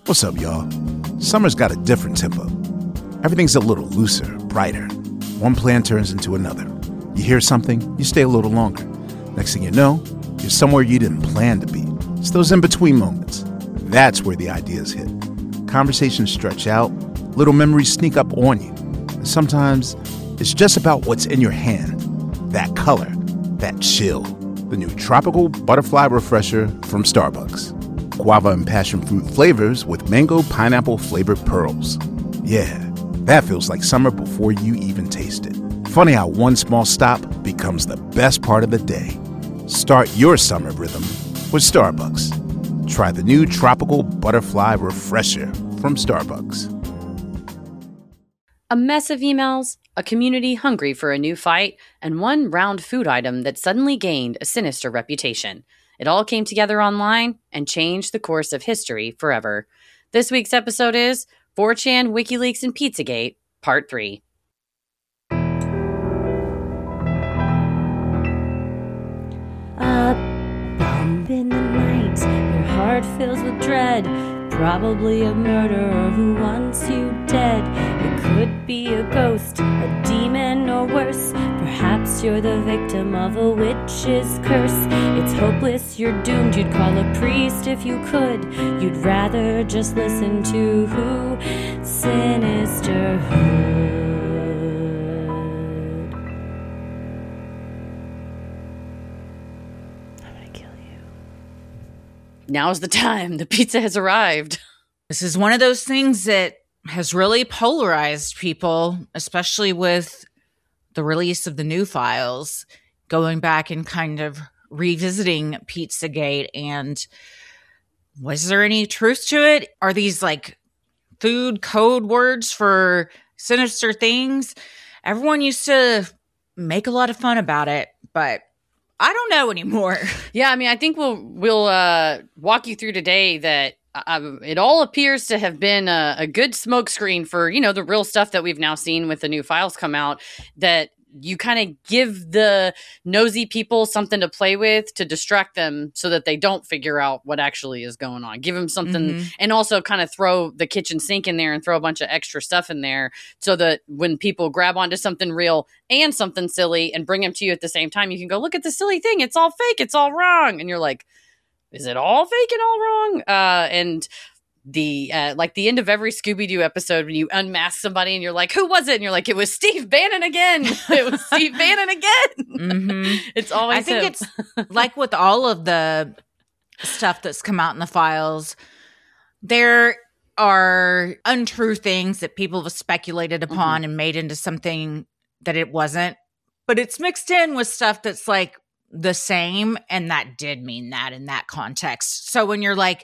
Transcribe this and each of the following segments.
What's up, y'all? Summer's got a different tempo. Everything's a little looser, brighter. One plan turns into another. You hear something, you stay a little longer. Next thing you know, you're somewhere you didn't plan to be. It's those in-between moments. That's where the ideas hit. Conversations stretch out, little memories sneak up on you. And sometimes, it's just about what's in your hand. That color, that chill. The new Tropical Butterfly Refresher from Starbucks. Guava and passion fruit flavors with mango pineapple flavored pearls. Yeah, that feels like summer before you even taste it. Funny how one small stop becomes the best part of the day. Start your summer rhythm with Starbucks. Try the new Tropical Butterfly Refresher from Starbucks. A mess of emails, a community hungry for a new fight, and one round food item that suddenly gained a sinister reputation. It all came together online and changed the course of history forever. This week's episode is 4chan, WikiLeaks, and Pizzagate, Part 3. A bump in the night, your heart fills with dread. Probably a murderer who wants you dead. It could be a ghost, a demon, or worse. Perhaps you're the victim of a witch's curse. It's hopeless, you're doomed. You'd call a priest if you could. You'd rather just listen to who? Sinisterhood. Now's the time. The pizza has arrived. This is one of those things that has really polarized people, especially with the release of the new files, going back and kind of revisiting Pizzagate. And was there any truth to it? Are these like food code words for sinister things? Everyone used to make a lot of fun about it, but I don't know anymore. Yeah, I mean, I think we'll walk you through today that it all appears to have been a good smokescreen for, the real stuff that we've now seen with the new files come out, that you kind of give the nosy people something to play with to distract them so that they don't figure out what actually is going on. Give them something, and also kind of throw the kitchen sink in there and throw a bunch of extra stuff in there so that when people grab onto something real and something silly and bring them to you at the same time, you can go, look at the silly thing. It's all fake. It's all wrong. And you're like, is it all fake and all wrong? And the like the end of every Scooby-Doo episode when you unmask somebody and you're like, who was it? And you're like, it was Steve Bannon again. It was Steve Bannon again. It's always I think him. it's like with all of the stuff that's come out in the files, there are untrue things that people have speculated upon and made into something that it wasn't. But it's mixed in with stuff that's like the same, and that did mean that in that context. So when you're like,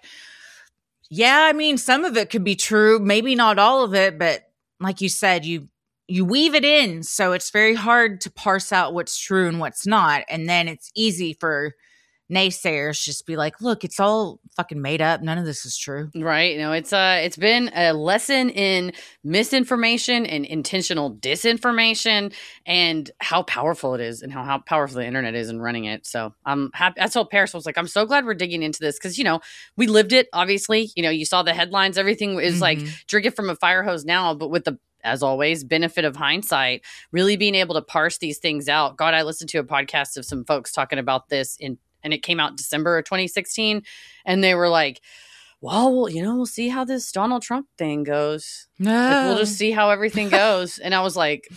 yeah, I mean, some of it could be true, maybe not all of it, but like you said, you weave it in, so it's very hard to parse out what's true and what's not, and then it's easy for naysayers just be like, look, it's all fucking made up. None of this is true. Right. It's been a lesson in misinformation and intentional disinformation and how powerful it is and how powerful the internet is in running it. So I'm happy. I told Paris, I was like, I'm so glad we're digging into this because, we lived it, obviously. You saw the headlines. Everything is like drinking from a fire hose now, but with the, as always, benefit of hindsight, really being able to parse these things out. God, I listened to a podcast of some folks talking about this and it came out December of 2016. And they were like, well, we'll see how this Donald Trump thing goes. No. Like, we'll just see how everything goes. And I was like,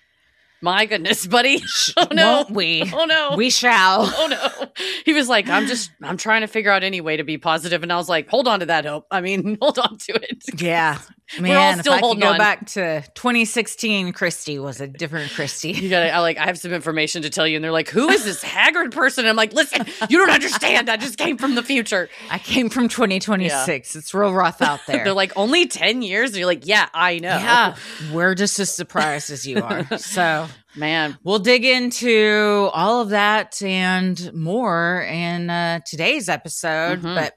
my goodness, buddy. Oh, no. Won't we? Oh, no. We shall. Oh, no. He was like, I'm trying to figure out any way to be positive. And I was like, hold on to that hope. I mean, hold on to it. Yeah. We're all Man, still if I could holding go on. back to 2016, Christy was a different Christy. I have some information to tell you. And they're like, who is this haggard person? And I'm like, listen, you don't understand. I just came from the future. I came from 2026. Yeah. It's real rough out there. They're like, only 10 years? And you're like, yeah, I know. Yeah. We're just as surprised as you are. So, man, we'll dig into all of that and more in today's episode. But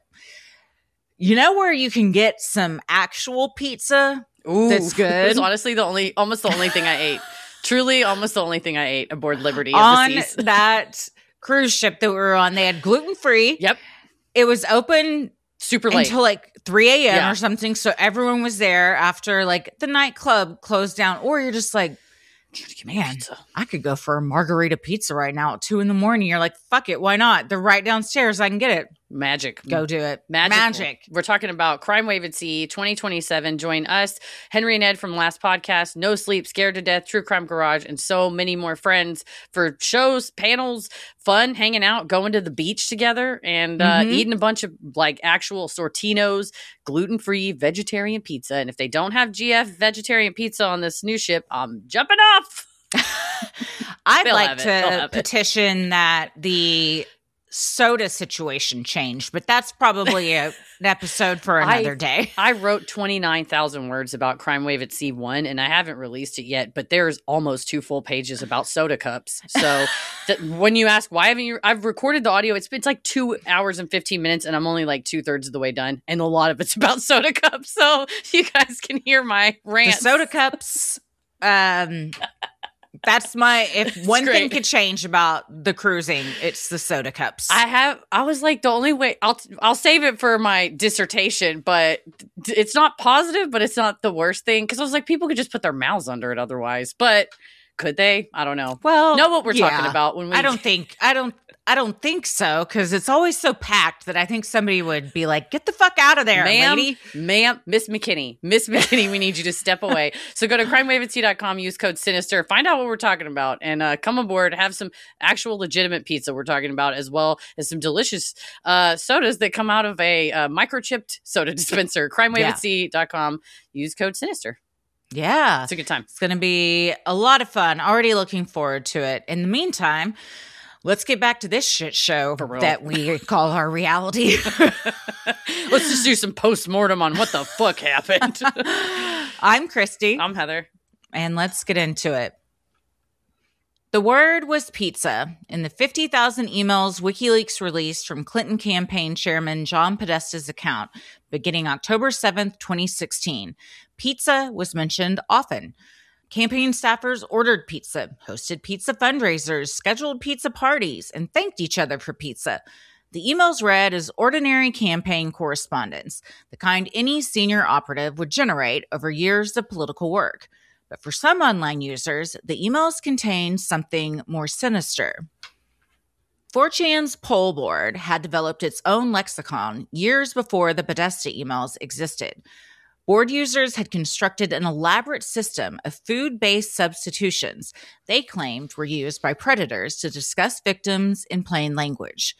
you know where you can get some actual pizza that's good? It was honestly almost the only thing I ate. Truly, almost the only thing I ate aboard Liberty. On that cruise ship that we were on, they had gluten-free. Yep. It was open super late. Until like 3 a.m. Yeah. or something. So everyone was there after like the nightclub closed down. Or you're just like, man, I could go for a margarita pizza right now at 2 a.m. You're like, fuck it, why not? They're right downstairs. I can get it. Magic. Go do it. Magic. We're talking about Crime Wave at Sea 2027. Join us, Henry and Ed from last podcast, No Sleep, Scared to Death, True Crime Garage, and so many more friends for shows, panels, fun, hanging out, going to the beach together, and eating a bunch of like actual Sortinos, gluten-free vegetarian pizza. And if they don't have GF vegetarian pizza on this new ship, I'm jumping off. I'd They'll like have it. They'll to have it. petition that the soda situation changed, but that's probably an episode for another day. I wrote 29,000 words about Crime Wave at Sea 1, and I haven't released it yet, but there's almost 2 full pages about soda cups. So when you ask, why haven't you, I've recorded the audio. It's like 2 hours and 15 minutes, and I'm only like 2/3 of the way done. And a lot of it's about soda cups. So you guys can hear my rant. The soda cups, that's if one thing could change about the cruising, it's the soda cups. I was like, the only way I'll save it for my dissertation, but it's not positive, but it's not the worst thing. Cause I was like, people could just put their mouths under it otherwise, but could they? I don't know. Well, know what we're talking about when we, I don't think so. Cause it's always so packed that I think somebody would be like, get the fuck out of there, lady. Ma'am, Miss McKinney, we need you to step away. So go to crimewaveatsea.com, use code Sinister, find out what we're talking about, and come aboard, have some actual legitimate pizza we're talking about, as well as some delicious sodas that come out of a microchipped soda dispenser. Crimewaveatsea.com, use code Sinister. Yeah. It's a good time. It's going to be a lot of fun. Already looking forward to it. In the meantime, let's get back to this shit show that we call our reality. Let's just do some post-mortem on what the fuck happened. I'm Christy. I'm Heather. And let's get into it. The word was pizza in the 50,000 emails WikiLeaks released from Clinton campaign chairman John Podesta's account beginning October 7th, 2016. Pizza was mentioned often. Campaign staffers ordered pizza, hosted pizza fundraisers, scheduled pizza parties, and thanked each other for pizza. The emails read as ordinary campaign correspondence, the kind any senior operative would generate over years of political work. But for some online users, the emails contained something more sinister. 4chan's poll board had developed its own lexicon years before the Podesta emails existed. Board users had constructed an elaborate system of food-based substitutions they claimed were used by predators to discuss victims in plain language.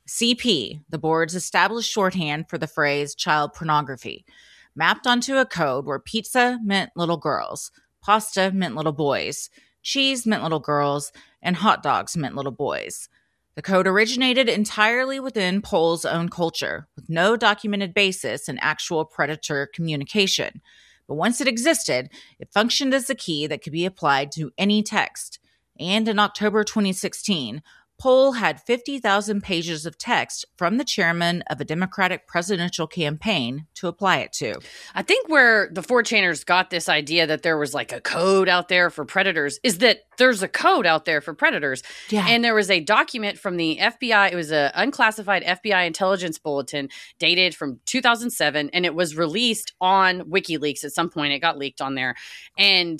CP, the board's established shorthand for the phrase child pornography, mapped onto a code where pizza meant little girls, pasta meant little boys, cheese meant little girls, and hot dogs meant little boys. The code originated entirely within Poll's own culture, with no documented basis in actual predator communication. But once it existed, it functioned as a key that could be applied to any text. And in October 2016, Poll had 50,000 pages of text from the chairman of a Democratic presidential campaign to apply it to. I think where the 4chaners got this idea that there was like a code out there for predators is that there's a code out there for predators. Yeah. And there was a document from the FBI. It was an unclassified FBI intelligence bulletin dated from 2007, and it was released on WikiLeaks at some point. It got leaked on there. And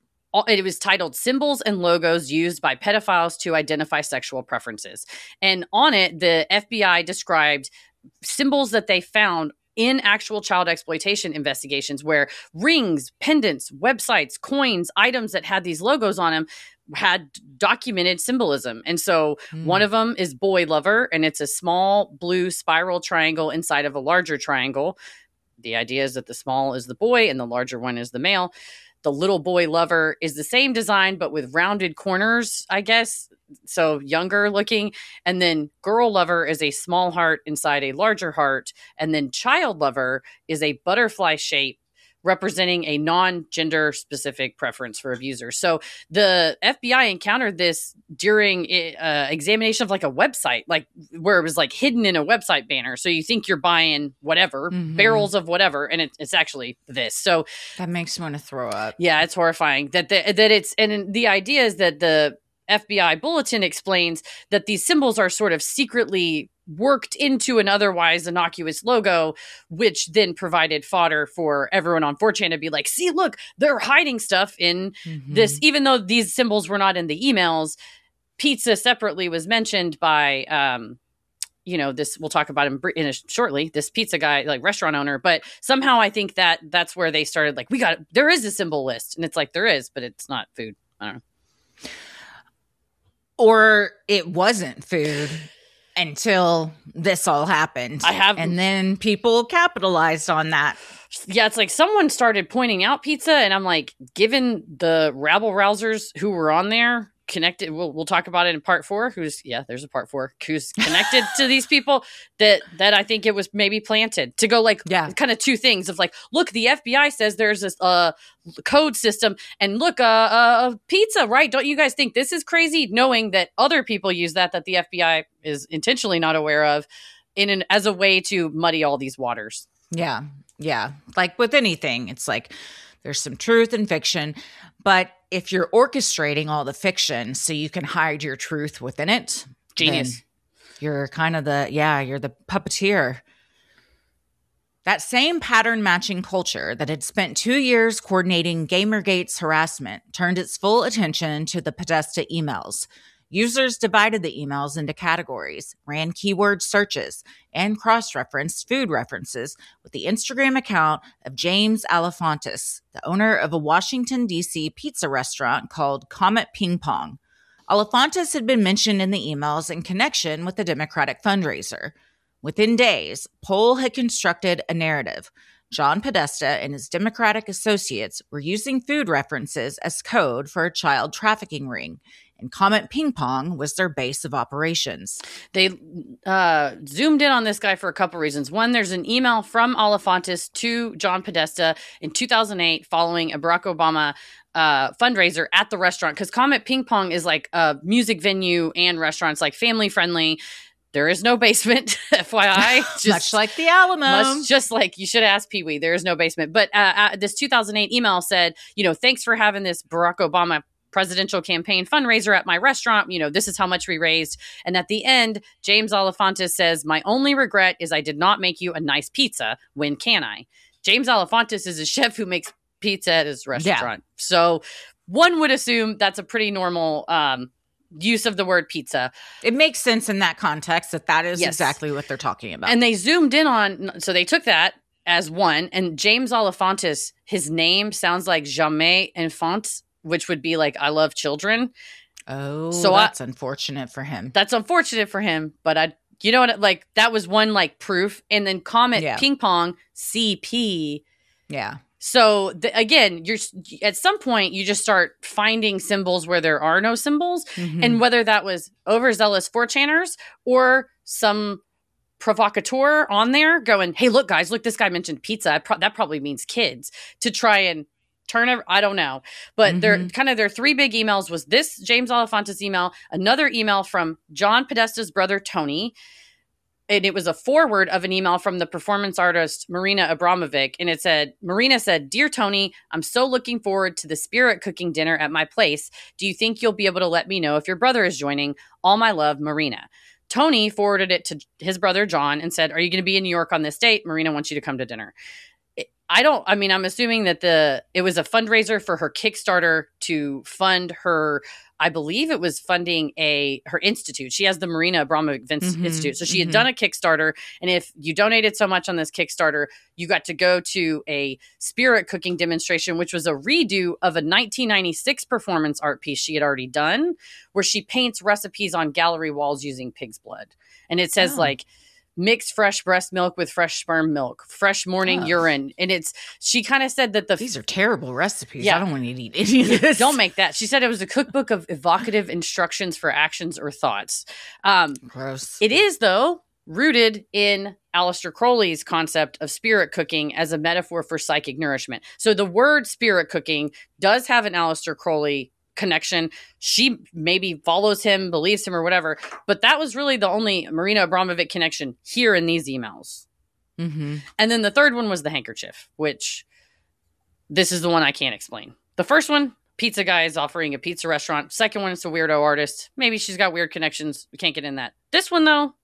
it was titled Symbols and Logos Used by Pedophiles to Identify Sexual Preferences. And on it, the FBI described symbols that they found in actual child exploitation investigations where rings, pendants, websites, coins, items that had these logos on them had documented symbolism. And so one of them is boy lover, and it's a small blue spiral triangle inside of a larger triangle. The idea is that the small is the boy and the larger one is the male. The little boy lover is the same design, but with rounded corners, I guess. So younger looking. And then girl lover is a small heart inside a larger heart. And then child lover is a butterfly shape representing a non-gender specific preference for abusers. So the FBI encountered this during examination of like a website, like where it was like hidden in a website banner. So you think you're buying whatever, barrels of whatever, and it's actually this. So that makes me want to throw up. Yeah, it's horrifying that it's, and the idea is that the FBI bulletin explains that these symbols are sort of secretly worked into an otherwise innocuous logo, which then provided fodder for everyone on 4chan to be like, see, look, they're hiding stuff in this, even though these symbols were not in the emails. Pizza separately was mentioned by, this, we'll talk about him shortly, this pizza guy, like restaurant owner. But somehow I think that that's where they started, like, there is a symbol list. And it's like, there is, but it's not food. I don't know. Or it wasn't food until this all happened. And then people capitalized on that. Yeah, it's like someone started pointing out pizza, and I'm like, given the rabble-rousers who were on there, connected, we'll talk about it in part 4, there's a part 4, who's connected to these people, that I think it was maybe planted to go like, kind of two things of like, look, the FBI says there's this code system, and look, pizza, right? Don't you guys think this is crazy? Knowing that other people use that the FBI is intentionally not aware of as a way to muddy all these waters. Yeah. Like with anything, it's like there's some truth in fiction, but if you're orchestrating all the fiction so you can hide your truth within it, genius. You're kind of you're the puppeteer. That same pattern matching culture that had spent 2 years coordinating Gamergate's harassment turned its full attention to the Podesta emails. Users divided the emails into categories, ran keyword searches, and cross-referenced food references with the Instagram account of James Alefantis, the owner of a Washington, D.C. pizza restaurant called Comet Ping Pong. Alefantis had been mentioned in the emails in connection with the Democratic fundraiser. Within days, Poll had constructed a narrative. John Podesta and his Democratic associates were using food references as code for a child trafficking ring, and Comet Ping Pong was their base of operations. They zoomed in on this guy for a couple reasons. One, there's an email from Alefantis to John Podesta in 2008 following a Barack Obama fundraiser at the restaurant, because Comet Ping Pong is like a music venue and restaurant. It's like family friendly. There is no basement, FYI. Much like the Alamo. Just like you should ask Pee Wee. There is no basement. But this 2008 email said, thanks for having this Barack Obama presidential campaign fundraiser at my restaurant. This is how much we raised. And at the end, James Alefantis says, my only regret is I did not make you a nice pizza. When can I? James Alefantis is a chef who makes pizza at his restaurant. Yeah. So one would assume that's a pretty normal use of the word pizza. It makes sense in that context that is exactly what they're talking about. And they zoomed in on, so they took that as one, and James Alefantis, his name sounds like Jamais Enfant, which would be like, I love children. Oh, so that's unfortunate for him. That's unfortunate for him, but you know what, like that was one like proof. And then Comet Ping Pong, CP. Yeah. So again, you're at some point you just start finding symbols where there are no symbols, and whether that was overzealous 4chaners or some provocateur on there going, "Hey, look, guys, look, this guy mentioned pizza. That probably means kids," to try and turn. I don't know, but their 3 big emails was this James Alefantis email, another email from John Podesta's brother Tony. And it was a forward of an email from the performance artist Marina Abramovic. And it said, Marina said, "Dear Tony, I'm so looking forward to the spirit cooking dinner at my place. Do you think you'll be able to let me know if your brother is joining? All my love, Marina." Tony forwarded it to his brother John and said, "Are you going to be in New York on this date? Marina wants you to come to dinner." I'm assuming that it was a fundraiser for her Kickstarter to fund her, I believe it was funding her institute. She has the Marina Abramovic Institute. So she had done a Kickstarter. And if you donated so much on this Kickstarter, you got to go to a spirit cooking demonstration, which was a redo of a 1996 performance art piece she had already done, where she paints recipes on gallery walls using pig's blood. And it says mix fresh breast milk with fresh sperm milk, fresh morning urine. And she kind of said that these are terrible recipes. Yeah. I don't want to eat any of this. Don't make that. She said it was a cookbook of evocative instructions for actions or thoughts. Gross. It is, though, rooted in Aleister Crowley's concept of spirit cooking as a metaphor for psychic nourishment. So the word spirit cooking does have an Aleister Crowley connection. She maybe follows him, believes him, or whatever, but that was really the only Marina Abramovic connection here in these emails. And then the third one was the handkerchief, which this is the one I can't explain. The first one, pizza guy is offering a pizza restaurant. Second one, it's a weirdo artist. Maybe she's got weird connections. We can't get in that. This one, though,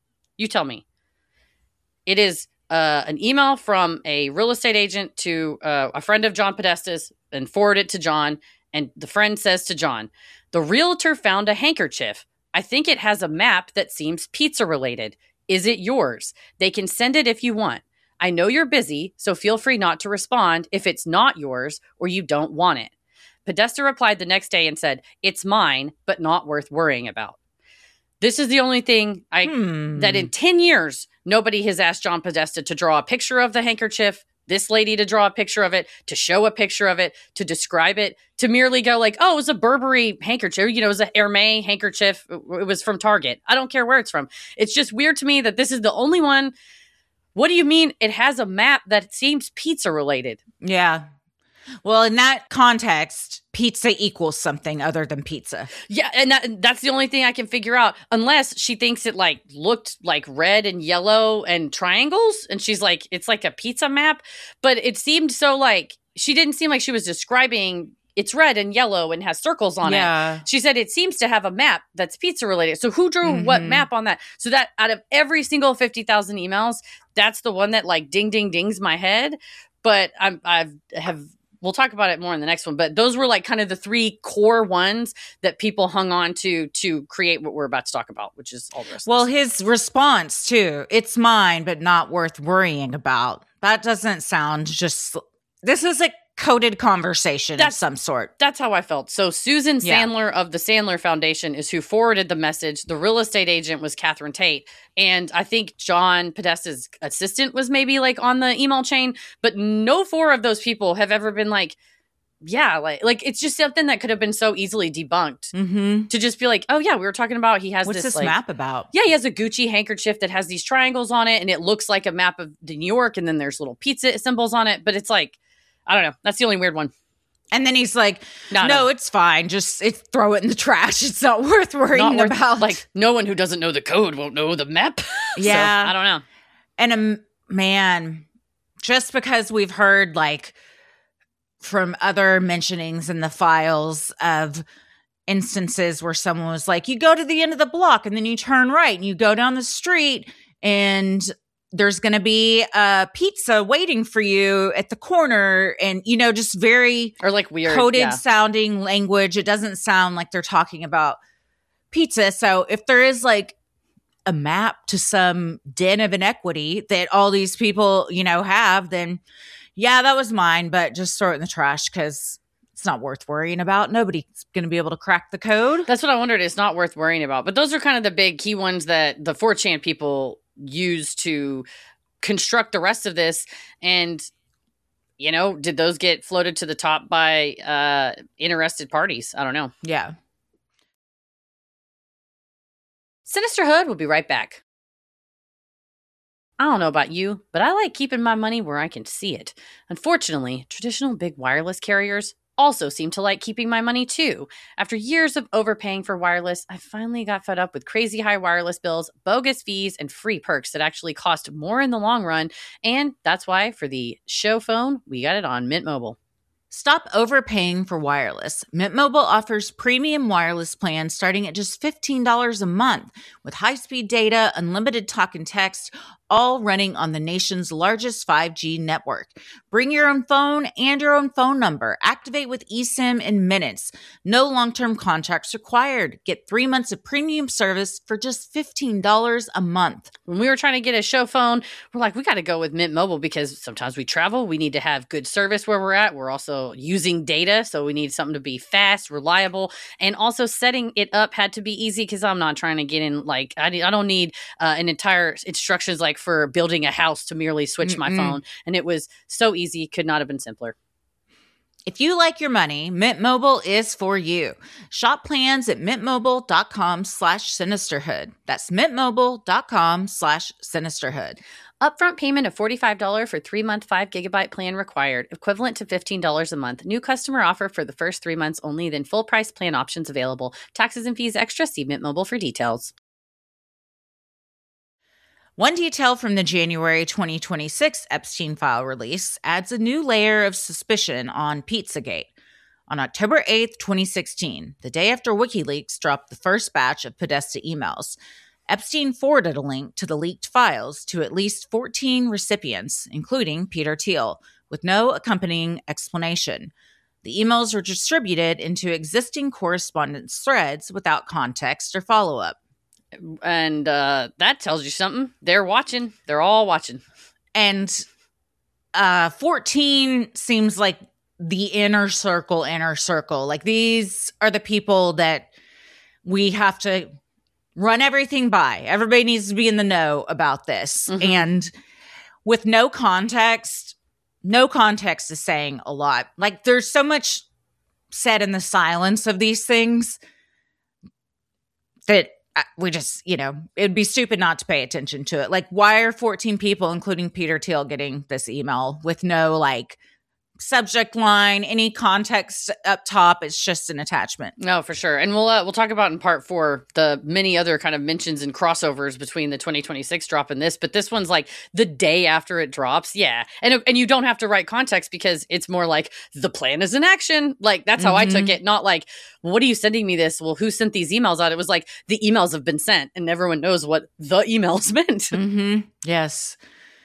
You tell me. It is an email from a real estate agent to a friend of John Podesta's and forwarded it to John. And the friend says to John, the realtor found a handkerchief. I think it has a map that seems pizza related. Is it yours? They can send it if you want. I know you're busy, so feel free not to respond if it's not yours or you don't want it. Podesta replied the next day and said, it's mine, but not worth worrying about. This is the only thing that in 10 years, nobody has asked John Podesta to draw a picture of the handkerchief, this lady to draw a picture of it, to show a picture of it, to describe it, to merely go like, oh, it was a Burberry handkerchief. You know, it was a Hermès handkerchief. It was from Target. I don't care where it's from. It's just weird to me that this is the only one. What do you mean it has a map that seems pizza related? Yeah. Well, in that context, pizza equals something other than pizza. Yeah, and that's the only thing I can figure out. Unless she thinks it like looked like red and yellow and triangles, and she's like, it's like a pizza map. But it seemed so like she didn't seem like she was describing it's red and yellow and has circles on it. She said it seems to have a map that's pizza related. So who drew what map on that? So that out of every single 50,000 emails, that's the one that like ding ding dings my head. But we'll talk about it more in the next one, but those were like kind of the three core ones that people hung on to create what we're about to talk about, which is all the rest. Well, his response too, it's mine, but not worth worrying about. That doesn't sound this is a coded conversation of some sort. That's how I felt. So Susan Sandler of the Sandler Foundation is who forwarded the message. The real estate agent was Catherine Tate. And I think John Podesta's assistant was maybe like on the email chain, but no four of those people have ever been like, yeah, like it's just something that could have been so easily debunked to just be like, oh yeah, we were talking about, he has what's this like, map about? Yeah, he has a Gucci handkerchief that has these triangles on it and it looks like a map of New York and then there's little pizza symbols on it, but it's like, I don't know. That's the only weird one. And then he's like, no, it's fine. Just throw it in the trash. It's not worth worrying about. Like, no one who doesn't know the code won't know the map. Yeah. So, I don't know. And man, just because we've heard like from other mentionings in the files of instances where someone was like, you go to the end of the block and then you turn right and you go down the street and there's going to be a pizza waiting for you at the corner, and, you know, just very or like weird coded sounding language. It doesn't sound like they're talking about pizza. So if there is like a map to some den of inequity that all these people, you know, have, then yeah, that was mine, but just throw it in the trash because it's not worth worrying about. Nobody's going to be able to crack the code. That's what I wondered. It's not worth worrying about. But those are kind of the big key ones that the 4chan people use to construct the rest of this. And, you know, did those get floated to the top by interested parties? I don't know. Yeah. Sinisterhood will be right back. I don't know about you, but I like keeping my money where I can see it. Unfortunately, traditional big wireless carriers also seem to like keeping my money too. After years of overpaying for wireless, I finally got fed up with crazy high wireless bills, bogus fees, and free perks that actually cost more in the long run. And that's why for the show phone, we got it on Mint Mobile. Stop overpaying for wireless. Mint Mobile offers premium wireless plans starting at just $15 a month with high-speed data, unlimited talk and text, all running on the nation's largest 5G network. Bring your own phone and your own phone number. Activate with eSIM in minutes. No long-term contracts required. Get 3 months of premium service for just $15 a month. When we were trying to get a show phone, we're like, we got to go with Mint Mobile because sometimes we travel. We need to have good service where we're at. We're also using data, so we need something to be fast, reliable, and also setting it up had to be easy because I'm not trying to get in, like, I don't need an entire instructions like for building a house to merely switch my phone. And it was so easy. Could not have been simpler. If you like your money, Mint Mobile is for you. Shop plans at mintmobile.com/sinisterhood. That's mintmobile.com/sinisterhood. Upfront payment of $45 for 3-month 5 GB plan required, equivalent to $15 a month. New customer offer for the first 3 months only, then full price plan options available. Taxes and fees extra. See Mint Mobile for details. One detail from the January 2026 Epstein file release adds a new layer of suspicion on Pizzagate. On October 8th, 2016, the day after WikiLeaks dropped the first batch of Podesta emails, Epstein forwarded a link to the leaked files to at least 14 recipients, including Peter Thiel, with no accompanying explanation. The emails were distributed into existing correspondence threads without context or follow-up. And that tells you something. They're watching. They're all watching. And 14 seems like the inner circle. Like, these are the people that we have to run everything by. Everybody needs to be in the know about this. Mm-hmm. And with no context is saying a lot. Like, there's so much said in the silence of these things that we just, it'd be stupid not to pay attention to it. Like, why are 14 people, including Peter Thiel, getting this email with no, subject line, any context up top? It's just an attachment. No, for sure. And we'll talk about in part 4 the many other kind of mentions and crossovers between the 2026 drop and this, but this one's like the day after it drops. Yeah. And you don't have to write context because it's more like the plan is in action. Like, that's how I took it. Not like, what are you sending me this? Well, who sent these emails out? It was like the emails have been sent and everyone knows what the emails meant. Mm-hmm. Yes.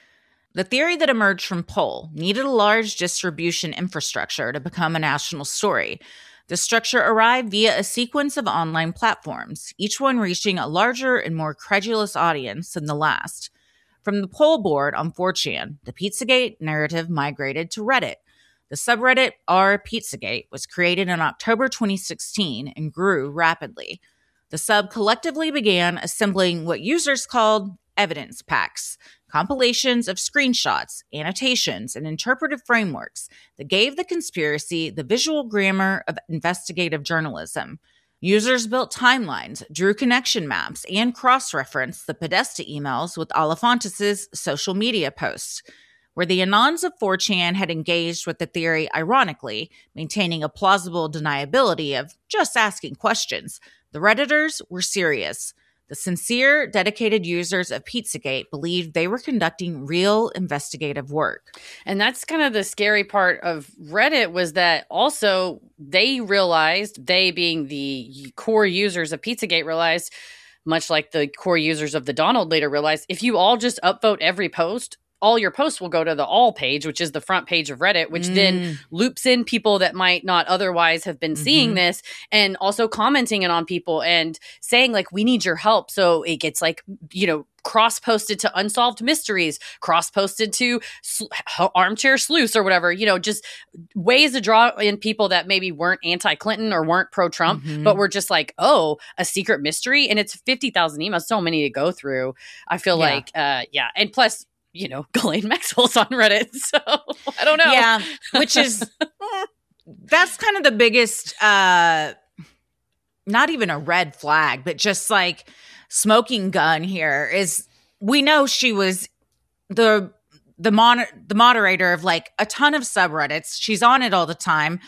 The theory that emerged from Poll needed a large distribution infrastructure to become a national story. The structure arrived via a sequence of online platforms, each one reaching a larger and more credulous audience than the last. From the Poll board on 4chan, the Pizzagate narrative migrated to Reddit. The subreddit r/Pizzagate was created in October 2016 and grew rapidly. The sub collectively began assembling what users called evidence packs, compilations of screenshots, annotations, and interpretive frameworks that gave the conspiracy the visual grammar of investigative journalism. Users built timelines, drew connection maps, and cross-referenced the Podesta emails with Alefantis' social media posts. Where the Anons of 4chan had engaged with the theory ironically, maintaining a plausible deniability of just asking questions, the Redditors were serious. The sincere, dedicated users of Pizzagate believed they were conducting real investigative work. And that's kind of the scary part of Reddit, was that also they realized, they being the core users of Pizzagate realized, much like the core users of the Donald later realized, if you all just upvote every post, all your posts will go to the all page, which is the front page of Reddit, which then loops in people that might not otherwise have been seeing this, and also commenting it on people and saying like, we need your help. So it gets like, cross-posted to Unsolved Mysteries, cross-posted to Armchair Sleuths or whatever, just ways to draw in people that maybe weren't anti-Clinton or weren't pro-Trump, but were just like, oh, a secret mystery. And it's 50,000 emails, so many to go through. I feel like, and plus, Ghislaine Maxwell's on Reddit, so I don't know. Yeah, which is, that's kind of the biggest, not even a red flag, but just like smoking gun here is, we know she was the moderator of like a ton of subreddits. She's on it all the time.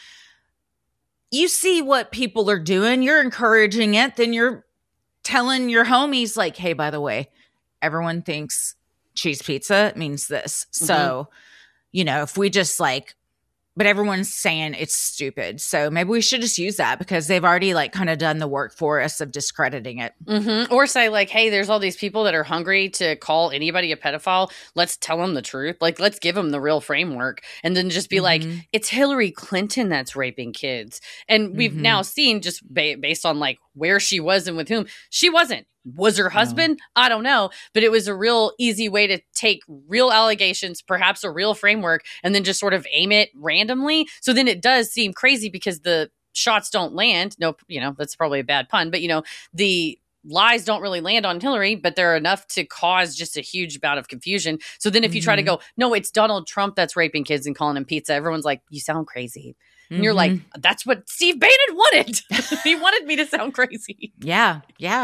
You see what people are doing, you're encouraging it, then you're telling your homies like, hey, by the way, everyone thinks cheese pizza means this. So, if we just but everyone's saying it's stupid. So maybe we should just use that because they've already kind of done the work for us of discrediting it. Or say hey, there's all these people that are hungry to call anybody a pedophile. Let's tell them the truth. Let's give them the real framework, and then just be it's Hillary Clinton that's raping kids. And we've now seen just based on where she was and with whom she wasn't. Was her husband? No. I don't know. But it was a real easy way to take real allegations, perhaps a real framework, and then just sort of aim it randomly. So then it does seem crazy because the shots don't land. No, that's probably a bad pun, but the lies don't really land on Hillary, but they're enough to cause just a huge bout of confusion. So then if you try to go, no, it's Donald Trump that's raping kids and calling him pizza, everyone's like, you sound crazy. And you're like, that's what Steve Bannon wanted. He wanted me to sound crazy. Yeah.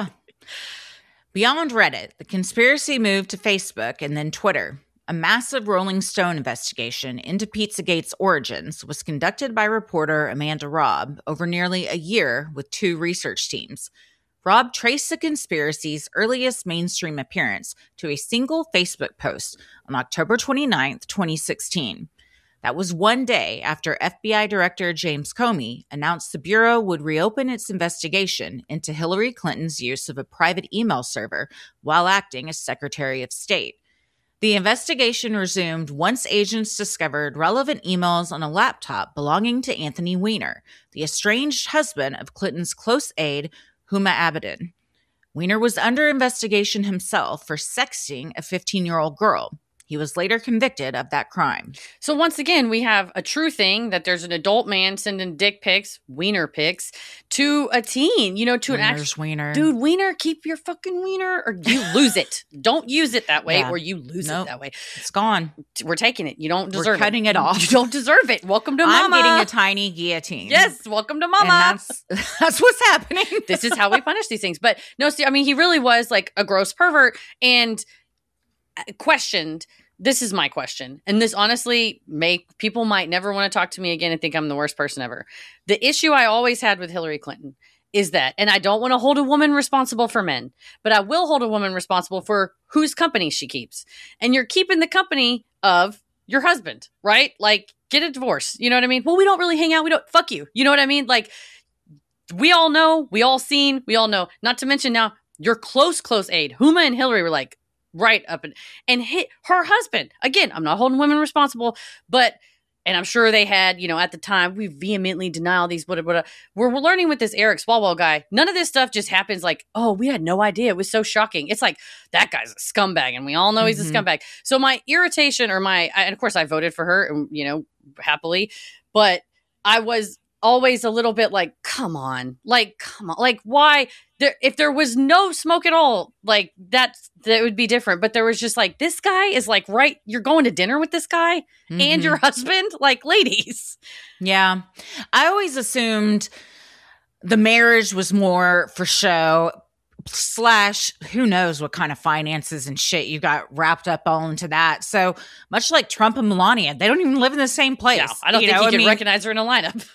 Beyond Reddit, the conspiracy moved to Facebook and then Twitter. A massive Rolling Stone investigation into Pizzagate's origins was conducted by reporter Amanda Robb over nearly a year with 2 research teams. Robb traced the conspiracy's earliest mainstream appearance to a single Facebook post on October 29th, 2016. That was one day after FBI Director James Comey announced the Bureau would reopen its investigation into Hillary Clinton's use of a private email server while acting as Secretary of State. The investigation resumed once agents discovered relevant emails on a laptop belonging to Anthony Weiner, the estranged husband of Clinton's close aide, Huma Abedin. Weiner was under investigation himself for sexting a 15-year-old girl. He was later convicted of that crime. So once again, we have a true thing that there's an adult man sending dick pics, wiener pics, to a teen, to an actual wiener. Dude, wiener, keep your fucking wiener or you lose it. Don't use it that way or you lose it that way. It's gone. We're taking it. You don't deserve it. We're cutting it off. You don't deserve it. Welcome to mama. I'm getting a tiny guillotine. Yes, welcome to mama. And that's what's happening. This is how we punish these things. But no, see, I mean, he really was like a gross pervert and questioned. This is my question. And this honestly people might never want to talk to me again and think I'm the worst person ever. The issue I always had with Hillary Clinton is that, and I don't want to hold a woman responsible for men, but I will hold a woman responsible for whose company she keeps. And you're keeping the company of your husband, right? Like, get a divorce. You know what I mean? Well, we don't really hang out. Fuck you. You know what I mean? Like, we all know, we all seen, we all know. Not to mention now, your close aide, Huma and Hillary were like, right up and hit her husband. Again, I'm not holding women responsible, and I'm sure they had, at the time, we vehemently deny all these, we're learning with this Eric Swalwell guy. None of this stuff just happens like, oh, we had no idea. It was so shocking. It's like, that guy's a scumbag, and we all know he's a scumbag. So my irritation and of course I voted for her, happily, but I was always a little bit like, come on, like why? If there was no smoke at all, like that would be different. But there was just like, this guy is like, right, you're going to dinner with this guy and your husband, like, ladies. Yeah. I always assumed the marriage was more for show / who knows what kind of finances and shit you got wrapped up all into that. So much like Trump and Melania, they don't even live in the same place. No, I don't think you can recognize her in a lineup.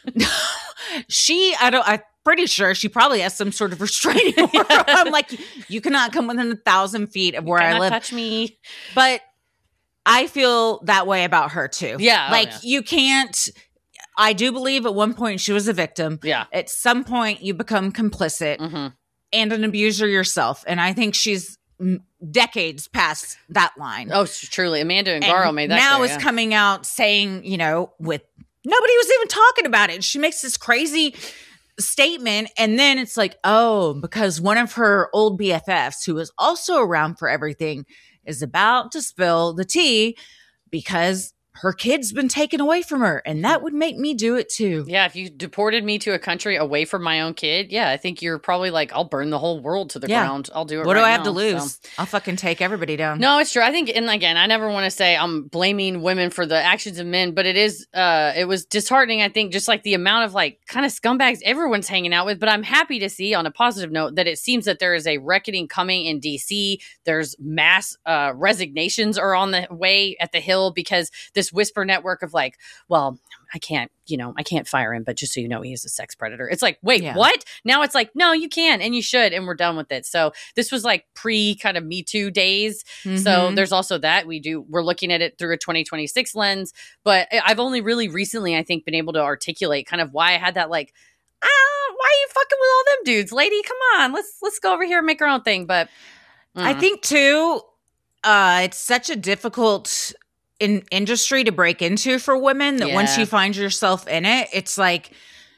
I'm pretty sure she probably has some sort of restraining order. I'm like, you cannot come within 1,000 feet of where I live. Touch me. But I feel that way about her too. Yeah. You can't. I do believe at one point she was a victim. Yeah. At some point you become complicit and an abuser yourself. And I think she's decades past that line. Oh, truly. Amanda Ngaro made that now clear, is coming out saying, with nobody was even talking about it. She makes this crazy statement, and then it's like, oh, because one of her old BFFs, who was also around for everything, is about to spill the tea because her kid's been taken away from her, and that would make me do it too. Yeah, if you deported me to a country away from my own kid, I think you're probably like, I'll burn the whole world to the ground. I'll do it. What do I have now, to lose? So. I'll fucking take everybody down. No, it's true. I think, and again, I never want to say I'm blaming women for the actions of men, but it was disheartening, I think, just like the amount of like kind of scumbags everyone's hanging out with. But I'm happy to see, on a positive note, that it seems that there is a reckoning coming in DC. There's mass resignations are on the way at the Hill because this whisper network of like, well, I can't fire him, but just so you know, he is a sex predator. It's like, wait, what? Now it's like, no, you can, and you should, and we're done with it. So this was like pre kind of Me Too days. So there's also that we're looking at it through a 2026 lens, but I've only really recently, I think, been able to articulate kind of why I had that like, why are you fucking with all them dudes, lady? Come on, let's go over here and make our own thing. But I think too, it's such a difficult industry to break into for women that once you find yourself in it, it's like,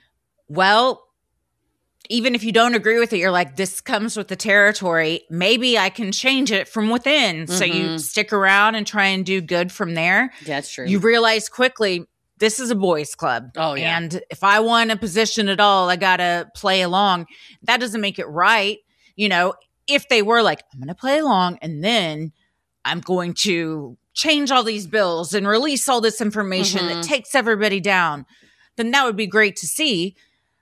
well, even if you don't agree with it, you're like, this comes with the territory. Maybe I can change it from within. So you stick around and try and do good from there. That's true. You realize quickly, this is a boys club. Oh, yeah. And if I want a position at all, I got to play along. That doesn't make it right. If they were like, I'm going to play along and then I'm going to change all these bills and release all this information that takes everybody down, then that would be great to see.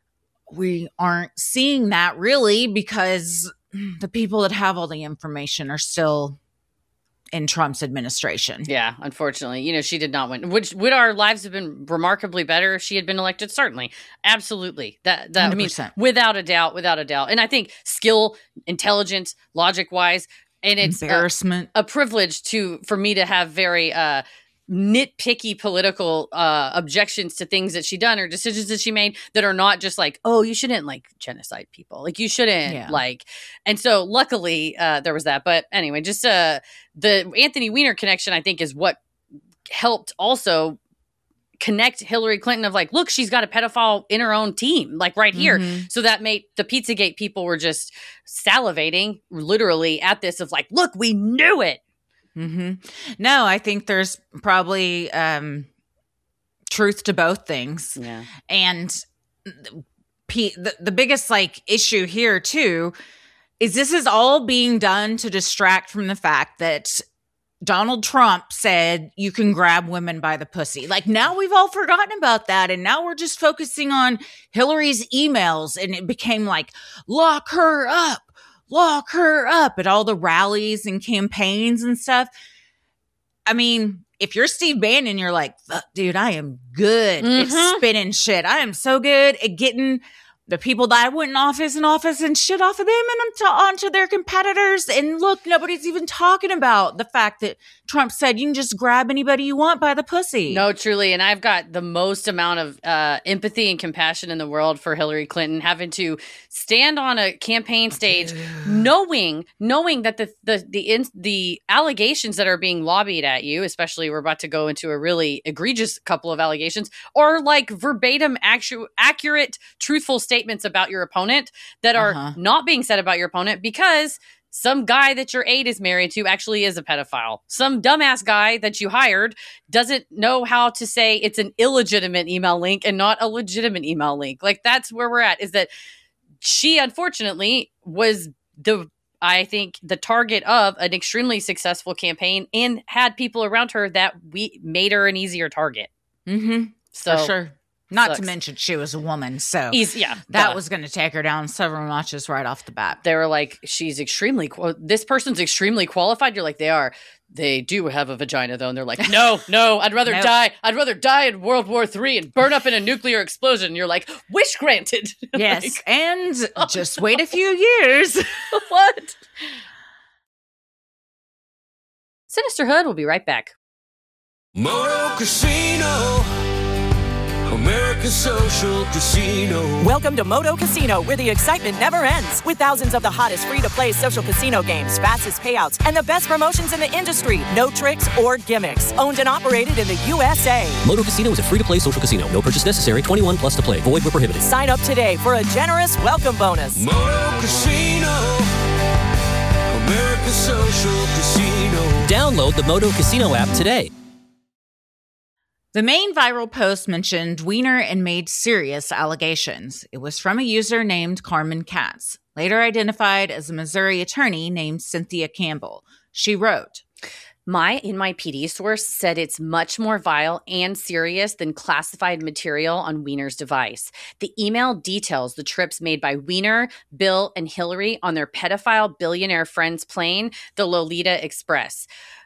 We aren't seeing that really because the people that have all the information are still in Trump's administration. Yeah, unfortunately. She did not win. Would our lives have been remarkably better if she had been elected? Certainly. Absolutely. That 100%. I mean, without a doubt. And I think skill, intelligence, logic-wise, and it's embarrassment, a privilege for me to have very nitpicky political objections to things that she done or decisions that she made that are not just like, oh, you shouldn't like genocide people, like you shouldn't like. And so luckily there was that. But anyway, just the Anthony Weiner connection, I think, is what helped also connect Hillary Clinton of like, look, she's got a pedophile in her own team, like right here. So that made the Pizzagate people were just salivating literally at this of like, look, we knew it. No, I think there's probably truth to both things. Yeah. And the biggest like issue here too is this is all being done to distract from the fact that Donald Trump said you can grab women by the pussy. Like now we've all forgotten about that. And now we're just focusing on Hillary's emails. And it became like, lock her up at all the rallies and campaigns and stuff. I mean, if you're Steve Bannon, you're like, fuck, dude, I am good at spinning shit. I am so good at getting the people that I went in office and shit off of them and onto their competitors. And look, nobody's even talking about the fact that Trump said you can just grab anybody you want by the pussy. No, truly. And I've got the most amount of empathy and compassion in the world for Hillary Clinton having to stand on a campaign stage, knowing that the allegations that are being lobbied at you, especially we're about to go into a really egregious couple of allegations, are like verbatim, accurate, truthful statements about your opponent that are not being said about your opponent because some guy that your aide is married to actually is a pedophile. Some dumbass guy that you hired doesn't know how to say it's an illegitimate email link and not a legitimate email link. Like that's where we're at, is that she unfortunately was I think the target of an extremely successful campaign and had people around her that we made her an easier target. So for sure. Not to mention she was a woman, so that was going to take her down several notches right off the bat. They were like, this person's extremely qualified. You're like, they do have a vagina though. And they're like, no, I'd rather die. I'd rather die in World War III and burn up in a nuclear explosion. And you're like, wish granted. Yes. Like, and just wait a few years. What? Sinisterhood will be right back. Moto Casino, America's social casino. Welcome to Moto Casino, where the excitement never ends. With thousands of the hottest free-to-play social casino games, fastest payouts, and the best promotions in the industry. No tricks or gimmicks. Owned and operated in the USA. Moto Casino is a free-to-play social casino. No purchase necessary. 21 plus to play. Void where prohibited. Sign up today for a generous welcome bonus. Moto Casino, America's social casino. Download the Moto Casino app today. The main viral post mentioned Weiner and made serious allegations. It was from a user named Carmen Katz, later identified as a Missouri attorney named Cynthia Campbell. She wrote, My NYPD source said it's much more vile and serious than classified material on Weiner's device. The email details the trips made by Weiner, Bill, and Hillary on their pedophile billionaire friend's plane, the Lolita Express.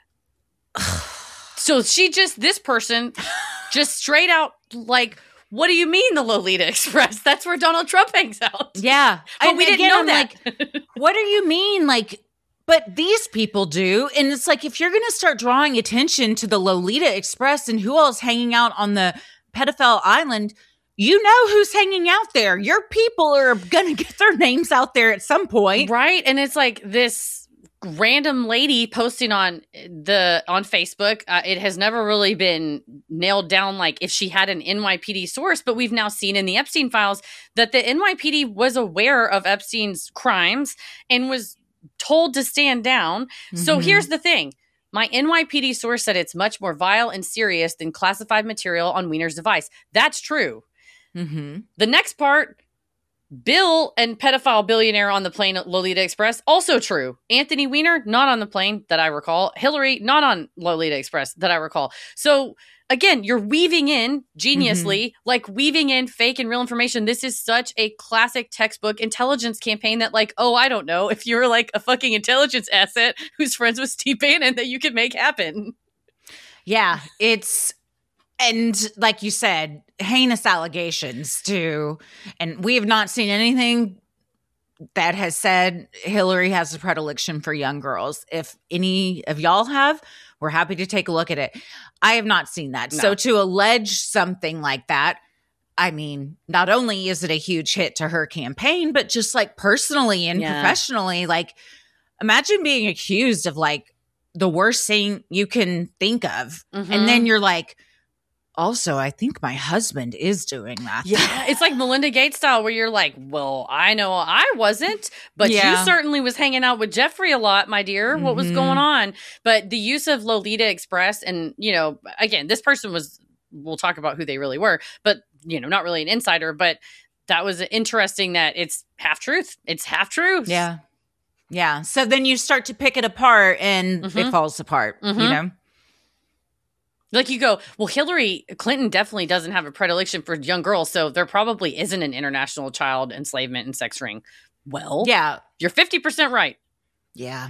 So this person just straight out like, what do you mean the Lolita Express? That's where Donald Trump hangs out. Yeah. But we didn't know that. Like, what do you mean? Like, but these people do. And it's like, if you're going to start drawing attention to the Lolita Express and who else hanging out on the pedophile island, you know who's hanging out there. Your people are going to get their names out there at some point. Right. And it's like this random lady posting on Facebook. It has never really been nailed down, like if she had an NYPD source, but we've now seen in the Epstein files that the NYPD was aware of Epstein's crimes and was told to stand down. So here's the thing. My NYPD source said it's much more vile and serious than classified material on Weiner's device. That's true. The next part, Bill and pedophile billionaire on the plane at Lolita Express, also true. Anthony Weiner, not on the plane that I recall. Hillary, not on Lolita Express that I recall. So again, you're weaving in geniusly, like weaving in fake and real information. This is such a classic textbook intelligence campaign that like, oh, I don't know, if you're like a fucking intelligence asset who's friends with Steve Bannon, that you could make happen. Yeah, and like you said, heinous allegations too. And we have not seen anything that has said Hillary has a predilection for young girls. If any of y'all have, We're happy to take a look at it. I have not seen that. No. So to allege something like that, I mean, not only is it a huge hit to her campaign, but just like personally and professionally, like imagine being accused of like the worst thing you can think of. And then you're like, also, I think my husband is doing that. Yeah, it's like Melinda Gates style where you're like, well, I know I wasn't, but you certainly was hanging out with Jeffrey a lot, my dear. What was going on? But the use of Lolita Express and, you know, again, this person was, we'll talk about who they really were, but, you know, not really an insider, but that was interesting that it's half truth. It's half truth. Yeah. Yeah. So then you start to pick it apart and it falls apart, you know? Like you go, well, Hillary Clinton definitely doesn't have a predilection for young girls, so there probably isn't an international child enslavement and sex ring. Well, yeah, you're 50% right. Yeah.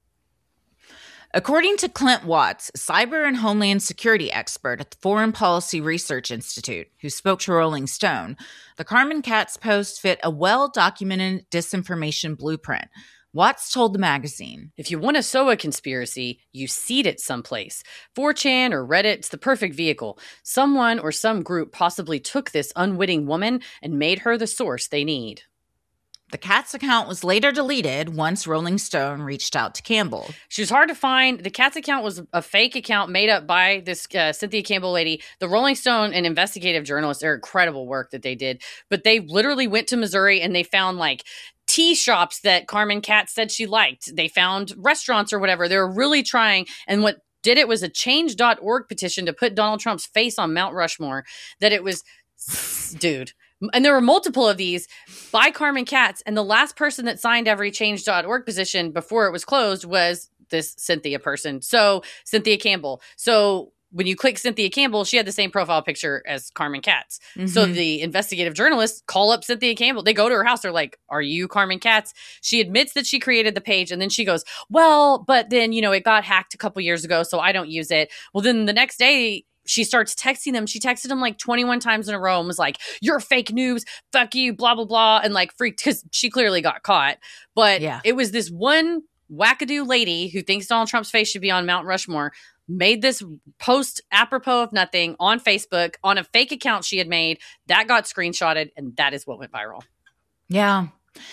According to Clint Watts, cyber and homeland security expert at the Foreign Policy Research Institute, who spoke to Rolling Stone, the Carmen Katz post fit a well-documented disinformation blueprint. Watts told the magazine, if you want to sow a conspiracy, you seed it someplace. 4chan or Reddit's the perfect vehicle. Someone or some group possibly took this unwitting woman and made her the source they need. The Katz account was later deleted once Rolling Stone reached out to Campbell. She was hard to find. The Katz account was a fake account made up by this Cynthia Campbell lady. The Rolling Stone and investigative journalists, their incredible work that they did. But they literally went to Missouri and they found like tea shops that Carmen Katz said she liked. They found restaurants or whatever. They were really trying. And what did it was a change.org petition to put Donald Trump's face on Mount Rushmore. That it was, dude. And there were multiple of these by Carmen Katz. And the last person that signed every change.org petition before it was closed was this Cynthia person. So Cynthia Campbell. So when you click Cynthia Campbell, she had the same profile picture as Carmen Katz. So the investigative journalists call up Cynthia Campbell. They go to her house. They're like, are you Carmen Katz? She admits that she created the page. And then she goes, well, but then, you know, it got hacked a couple years ago, so I don't use it. Well, then the next day, she starts texting them. She texted them like 21 times in a row and was like, you're fake news. Fuck you, blah, blah, blah. And like freaked because she clearly got caught. But it was this one wackadoo lady who thinks Donald Trump's face should be on Mount Rushmore made this post apropos of nothing on Facebook on a fake account she had made that got screenshotted. And that is what went viral. Yeah.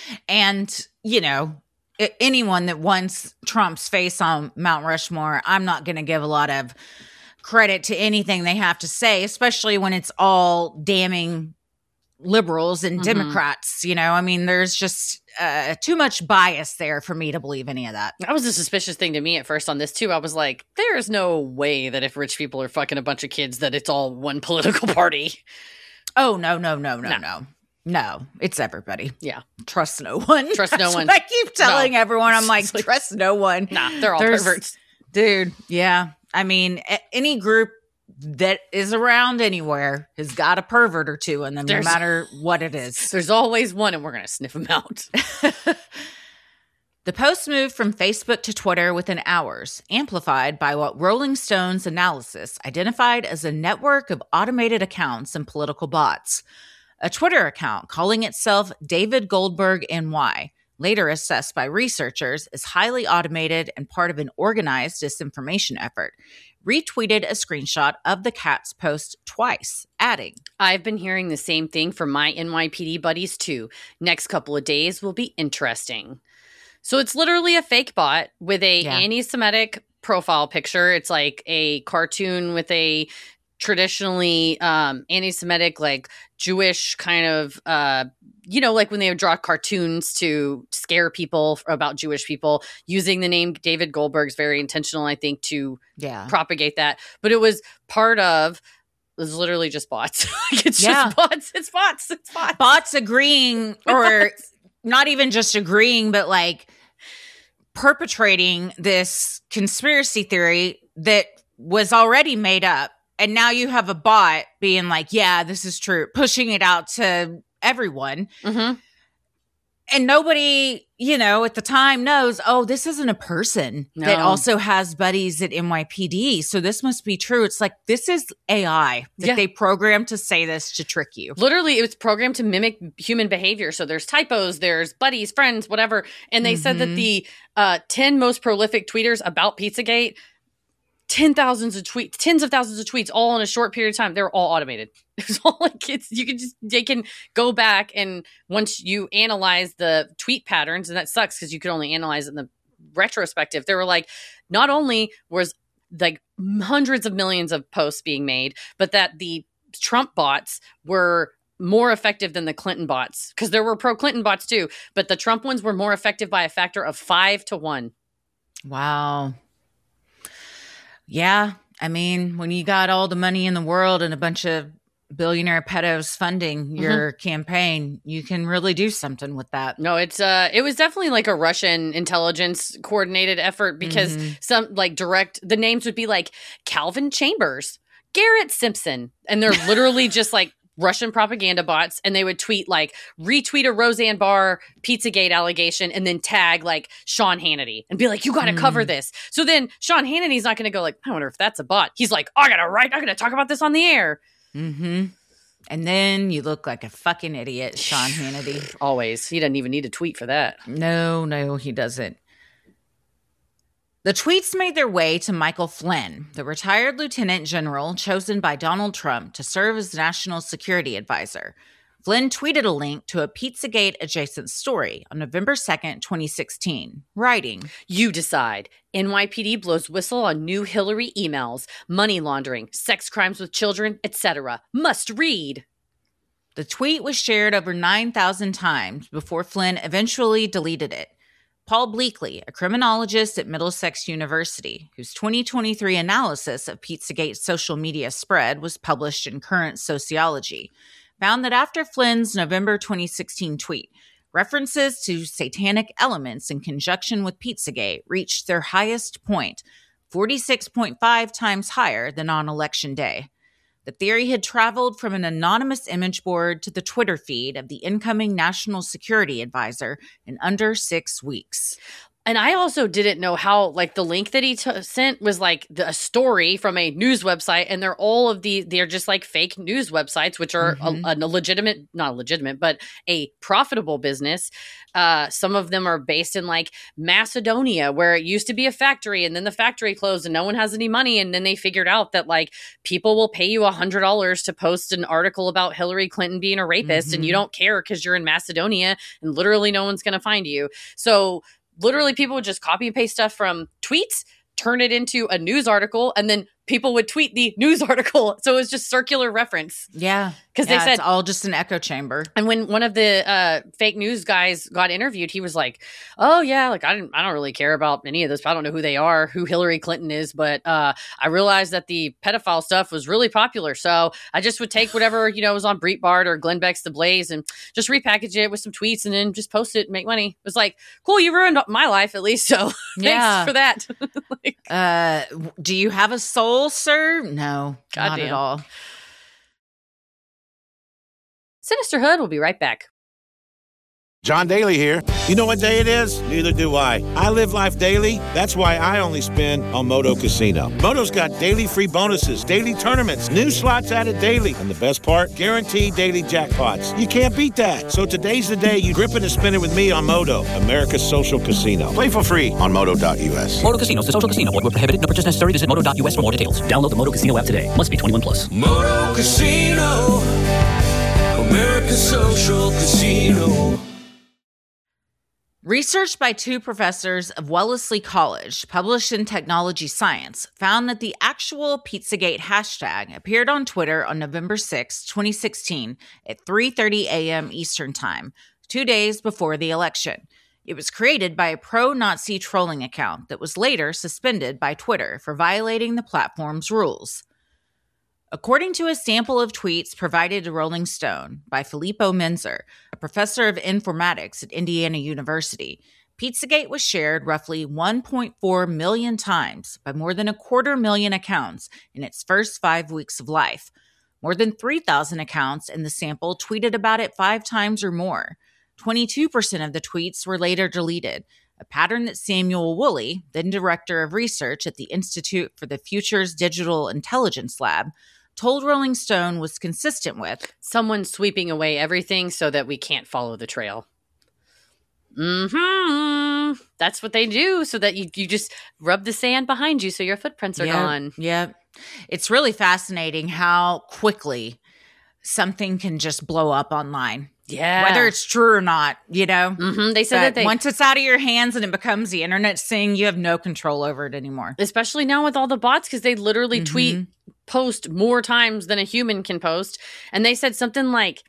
And, you know, anyone that wants Trump's face on Mount Rushmore, I'm not going to give a lot of credit to anything they have to say, especially when it's all damning liberals and Democrats. You know, I mean, there's just too much bias there for me to believe any of that. That was a suspicious thing to me at first on this too. I was like, there is no way that if rich people are fucking a bunch of kids that it's all one political party. Oh, no. No, it's everybody. Yeah. Trust no one. Trust no one. I keep telling everyone. I'm like, trust no one. Nah, they're all perverts. Dude, yeah. I mean, any group that is around anywhere has got a pervert or two in them, no matter what it is. There's always one, and we're going to sniff them out. The post moved from Facebook to Twitter within hours, amplified by what Rolling Stone's analysis identified as a network of automated accounts and political bots. A Twitter account calling itself David Goldberg NY, later assessed by researchers as highly automated and part of an organized disinformation effort, retweeted a screenshot of the Katz post twice, adding, I've been hearing the same thing from my NYPD buddies too. Next couple of days will be interesting. So it's literally a fake bot with a anti-Semitic profile picture. It's like a cartoon with a traditionally anti-Semitic, like Jewish kind of, like when they would draw cartoons to scare people about Jewish people, using the name David Goldberg's very intentional, I think, to propagate that. But it was literally just bots. It's just bots. It's bots. It's bots. Bots agreeing, or not even just agreeing, but like perpetrating this conspiracy theory that was already made up. And now you have a bot being like, yeah, this is true, pushing it out to everyone. And nobody, at the time knows, this isn't a person that also has buddies at NYPD. So this must be true. It's like, this is AI that they programmed to say this to trick you. Literally, it was programmed to mimic human behavior. So there's typos, there's buddies, friends, whatever. And they said that the 10 most prolific tweeters about Pizzagate, tens of thousands of tweets all in a short period of time. They're all automated. It's all like they can go back, and once you analyze the tweet patterns, and that sucks because you could only analyze it in the retrospective. They were like, not only was like hundreds of millions of posts being made, but that the Trump bots were more effective than the Clinton bots, because there were pro-Clinton bots too, but the Trump ones were more effective by a factor of 5 to 1. Wow. Yeah. I mean, when you got all the money in the world and a bunch of billionaire pedos funding your campaign, you can really do something with that. No, it was definitely like a Russian intelligence coordinated effort, because some like the names would be like Calvin Chambers, Garrett Simpson, and they're literally just like Russian propaganda bots, and they would tweet like retweet a Roseanne Barr Pizzagate allegation and then tag like Sean Hannity and be like, you got to cover this. So then Sean Hannity's not going to go like, I wonder if that's a bot. He's like, I'm going to talk about this on the air. Mm-hmm. And then you look like a fucking idiot, Sean Hannity. Always. He doesn't even need a tweet for that. No, he doesn't. The tweets made their way to Michael Flynn, the retired lieutenant general chosen by Donald Trump to serve as national security advisor. Flynn tweeted a link to a Pizzagate adjacent story on November 2nd, 2016, writing, "You decide. NYPD blows whistle on new Hillary emails, money laundering, sex crimes with children, etc. Must read." The tweet was shared over 9,000 times before Flynn eventually deleted it. Paul Bleakley, a criminologist at Middlesex University, whose 2023 analysis of Pizzagate's social media spread was published in Current Sociology, found that after Flynn's November 2016 tweet, references to satanic elements in conjunction with Pizzagate reached their highest point, 46.5 times higher than on Election Day. The theory had traveled from an anonymous image board to the Twitter feed of the incoming national security advisor in under 6 weeks. And I also didn't know how, like, the link that he sent was like a story from a news website, and they're just like fake news websites, which are not legitimate, but a profitable business. Some of them are based in like Macedonia, where it used to be a factory, and then the factory closed and no one has any money. And then they figured out that like people will pay you $100 to post an article about Hillary Clinton being a rapist, and you don't care because you're in Macedonia and literally no one's going to find you. So literally, people would just copy and paste stuff from tweets, turn it into a news article, and then people would tweet the news article. So it was just circular reference. Yeah. Because they said it's all just an echo chamber. And when one of the fake news guys got interviewed, he was like, "Oh yeah, like I don't really care about any of this. I don't know who they are, who Hillary Clinton is, but I realized that the pedophile stuff was really popular. So I just would take whatever was on Breitbart or Glenn Beck's The Blaze and just repackage it with some tweets and then just post it and make money." It was like, cool, you ruined my life at least. So thanks for that. Do you have a soul, sir? No, not at all. Sinisterhood will be right back. John Daly here. You know what day it is? Neither do I. I live life daily. That's why I only spin on Moto Casino. Moto's got daily free bonuses, daily tournaments, new slots added daily. And the best part? Guaranteed daily jackpots. You can't beat that. So today's the day you grip it and spin it with me on Moto, America's social casino. Play for free on Moto.us. Moto Casino is a social casino. Void where prohibited. No purchase necessary. Visit Moto.us for more details. Download the Moto Casino app today. Must be 21 plus. Moto Casino, America's social casino. Research by 2 professors of Wellesley College, published in Technology Science, found that the actual Pizzagate hashtag appeared on Twitter on November 6, 2016 at 3:30 a.m. Eastern Time, 2 days before the election. It was created by a pro-Nazi trolling account that was later suspended by Twitter for violating the platform's rules. According to a sample of tweets provided to Rolling Stone by Filippo Menzer, a professor of informatics at Indiana University, Pizzagate was shared roughly 1.4 million times by more than 250,000 accounts in its first 5 weeks of life. More than 3,000 accounts in the sample tweeted about it 5 times or more. 22% of the tweets were later deleted, a pattern that Samuel Woolley, then director of research at the Institute for the Future's Digital Intelligence Lab, told Rolling Stone was consistent with someone sweeping away everything so that we can't follow the trail. That's what they do, so that you just rub the sand behind you so your footprints are gone. Yeah. It's really fascinating how quickly something can just blow up online. Yeah. Whether it's true or not, you know? They said that once it's out of your hands and it becomes the internet thing, you have no control over it anymore. Especially now with all the bots, because they literally post more times than a human can post. And they said something like,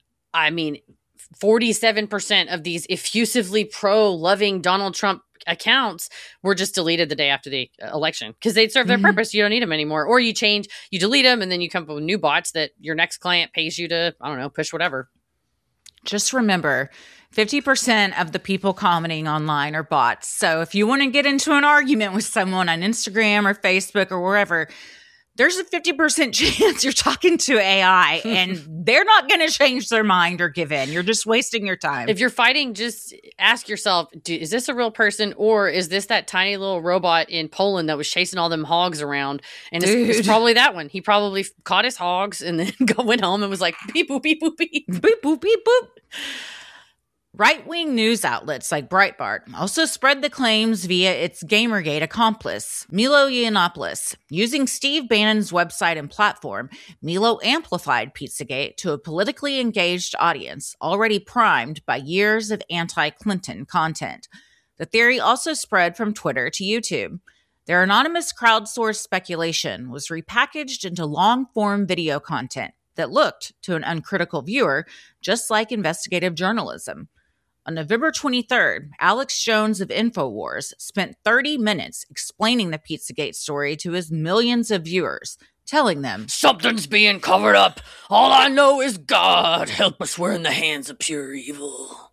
47% of these effusively pro-loving Donald Trump accounts were just deleted the day after the election because they'd serve their purpose. You don't need them anymore. Or you delete them, and then you come up with new bots that your next client pays you to, I don't know, push whatever. Just remember, 50% of the people commenting online are bots. So if you want to get into an argument with someone on Instagram or Facebook or wherever, there's a 50% chance you're talking to AI and they're not going to change their mind or give in. You're just wasting your time. If you're fighting, just ask yourself, is this a real person, or is this that tiny little robot in Poland that was chasing all them hogs around? And it's probably that one. He probably caught his hogs and then went home and was like, beep, boop, beep, boop, beep. Boop, boop, beep, boop. Right-wing news outlets like Breitbart also spread the claims via its Gamergate accomplice, Milo Yiannopoulos. Using Steve Bannon's website and platform, Milo amplified Pizzagate to a politically engaged audience already primed by years of anti-Clinton content. The theory also spread from Twitter to YouTube. Their anonymous crowdsourced speculation was repackaged into long-form video content that looked, to an uncritical viewer, just like investigative journalism. On November 23rd, Alex Jones of InfoWars spent 30 minutes explaining the Pizzagate story to his millions of viewers, telling them, "Something's being covered up. All I know is God help us. We're in the hands of pure evil."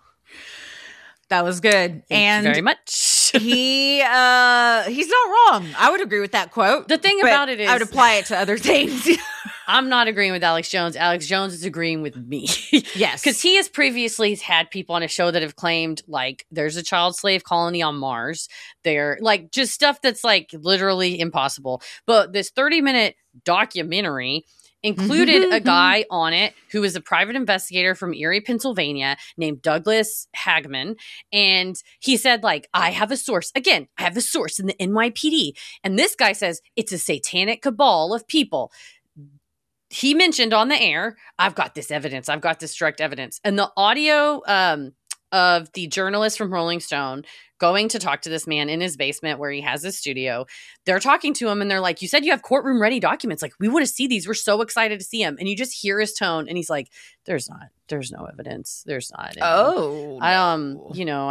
That was good. Thank you very much. He's not wrong. I would agree with that quote. The thing about it is, I would apply it to other things. I'm not agreeing with Alex Jones. Alex Jones is agreeing with me. Yes. Because he has previously had people on his show that have claimed, like, there's a child slave colony on Mars. They're, like, just stuff that's, like, literally impossible. But this 30-minute documentary included a guy on it who is a private investigator from Erie, Pennsylvania, named Douglas Hagman. And he said, like, I have a source. Again, I have a source in the NYPD. And this guy says it's a satanic cabal of people. He mentioned on the air, I've got this evidence. I've got this direct evidence. And the audio of the journalist from Rolling Stone going to talk to this man in his basement where he has his studio, they're talking to him and they're like, you said you have courtroom ready documents. Like, we want to see these. We're so excited to see him. And you just hear his tone and he's like, there's no evidence. There's not. Oh, no.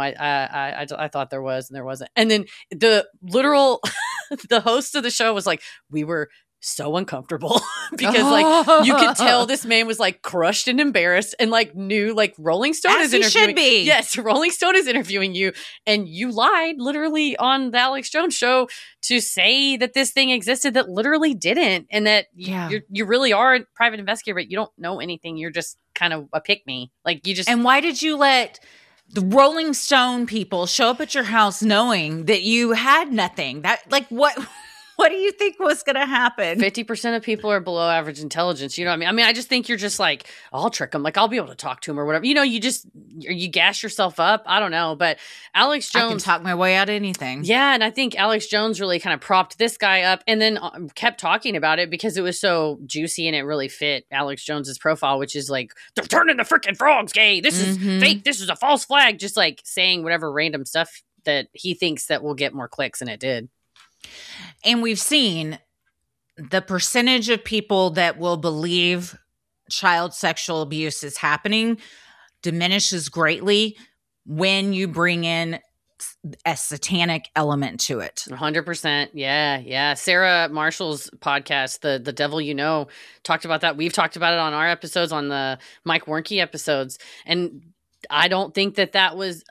I thought there was and there wasn't. And then the literal, the host of the show was like, we were so uncomfortable because like you could tell this man was like crushed and embarrassed and like knew like Rolling Stone is interviewing. Should be. Yes, Rolling Stone is interviewing you, and you lied literally on the Alex Jones show to say that this thing existed that literally didn't, and that you really are a private investigator, but you don't know anything. You're just kind of a pick me. Like you just. And why did you let the Rolling Stone people show up at your house knowing that you had nothing? That like what? What do you think was going to happen? 50% of people are below average intelligence. You know what I mean? I mean, I just think you're just like, I'll trick them. Like, I'll be able to talk to him or whatever. You know, you gas yourself up. I don't know. But Alex Jones. I can talk my way out of anything. Yeah. And I think Alex Jones really kind of propped this guy up and then kept talking about it because it was so juicy and it really fit Alex Jones's profile, which is like, they're turning the freaking frogs gay. This is fake. This is a false flag. Just like saying whatever random stuff that he thinks that will get more clicks, and it did. And we've seen the percentage of people that will believe child sexual abuse is happening diminishes greatly when you bring in a satanic element to it. 100%. Yeah. Sarah Marshall's podcast, The Devil You Know, talked about that. We've talked about it on our episodes, on the Mike Warnke episodes. And I don't think that was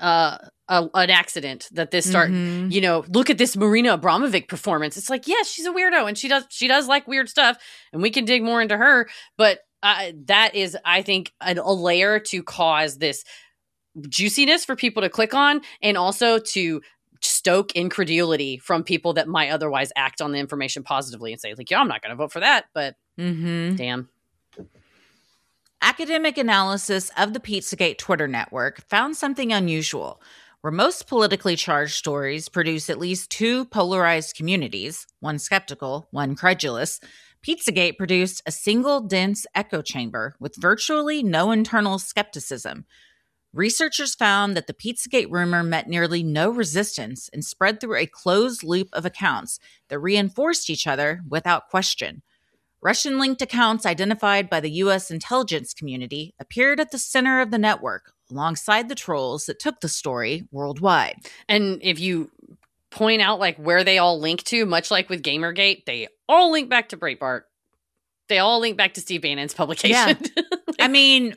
an accident that this started, you know, look at this Marina Abramovic performance. It's like, yes, she's a weirdo and she does like weird stuff and we can dig more into her. But that is, I think, a layer to cause this juiciness for people to click on and also to stoke incredulity from people that might otherwise act on the information positively and say like, yeah, I'm not going to vote for that. But damn. Actor academic analysis of the Pizzagate Twitter network found something unusual. Where most politically charged stories produce at least two polarized communities, one skeptical, one credulous, Pizzagate produced a single dense echo chamber with virtually no internal skepticism. Researchers found that the Pizzagate rumor met nearly no resistance and spread through a closed loop of accounts that reinforced each other without question. Russian-linked accounts identified by the U.S. intelligence community appeared at the center of the network, alongside the trolls that took the story worldwide. And if you point out like where they all link to, much like with Gamergate, they all link back to Breitbart. They all link back to Steve Bannon's publication. Yeah. I mean,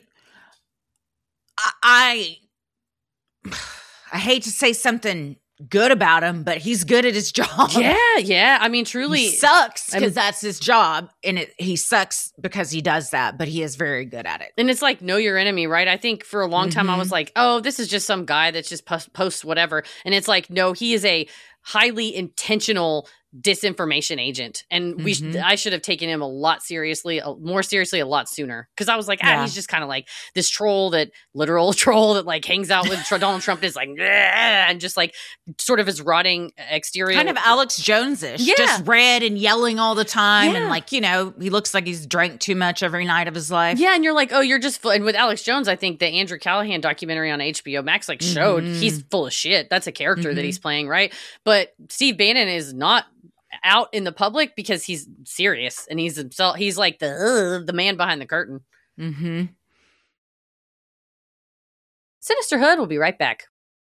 I hate to say something good about him, but he's good at his job. Yeah. I mean, truly. He sucks because that's his job, and he sucks because he does that, but he is very good at it. And it's like, know your enemy, right? I think for a long time I was like, oh, this is just some guy that's just posts whatever. And it's like, no, he is a highly intentional disinformation agent, and I should have taken him more seriously a lot sooner, because I was like, he's just kind of like this literal troll that like hangs out with Donald Trump, is like and just like sort of his rotting exterior, kind of Alex Jones-ish, just red and yelling all the time, and like, you know, he looks like he's drank too much every night of his life. And you're like, oh, you're just full. And with Alex Jones, I think the Andrew Callahan documentary on HBO Max like showed he's full of shit. That's a character that he's playing, right? But Steve Bannon is not out in the public because he's serious, and he's himself. He's like the man behind the curtain. Sinister Hood will be right back.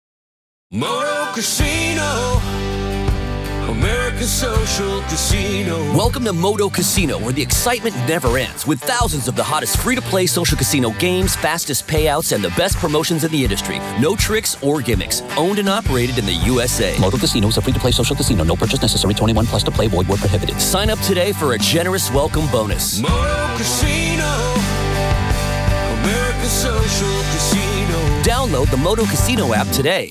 Moto Casino, America's social casino. Welcome to Moto Casino, where the excitement never ends, with thousands of the hottest free-to-play social casino games, fastest payouts, and the best promotions in the industry. No tricks or gimmicks. Owned and operated in the USA. Moto Casino is a free-to-play social casino. No purchase necessary. 21 plus to play. Void where prohibited. Sign up today for a generous welcome bonus. Moto Casino, America's social casino. Download the Moto Casino app today.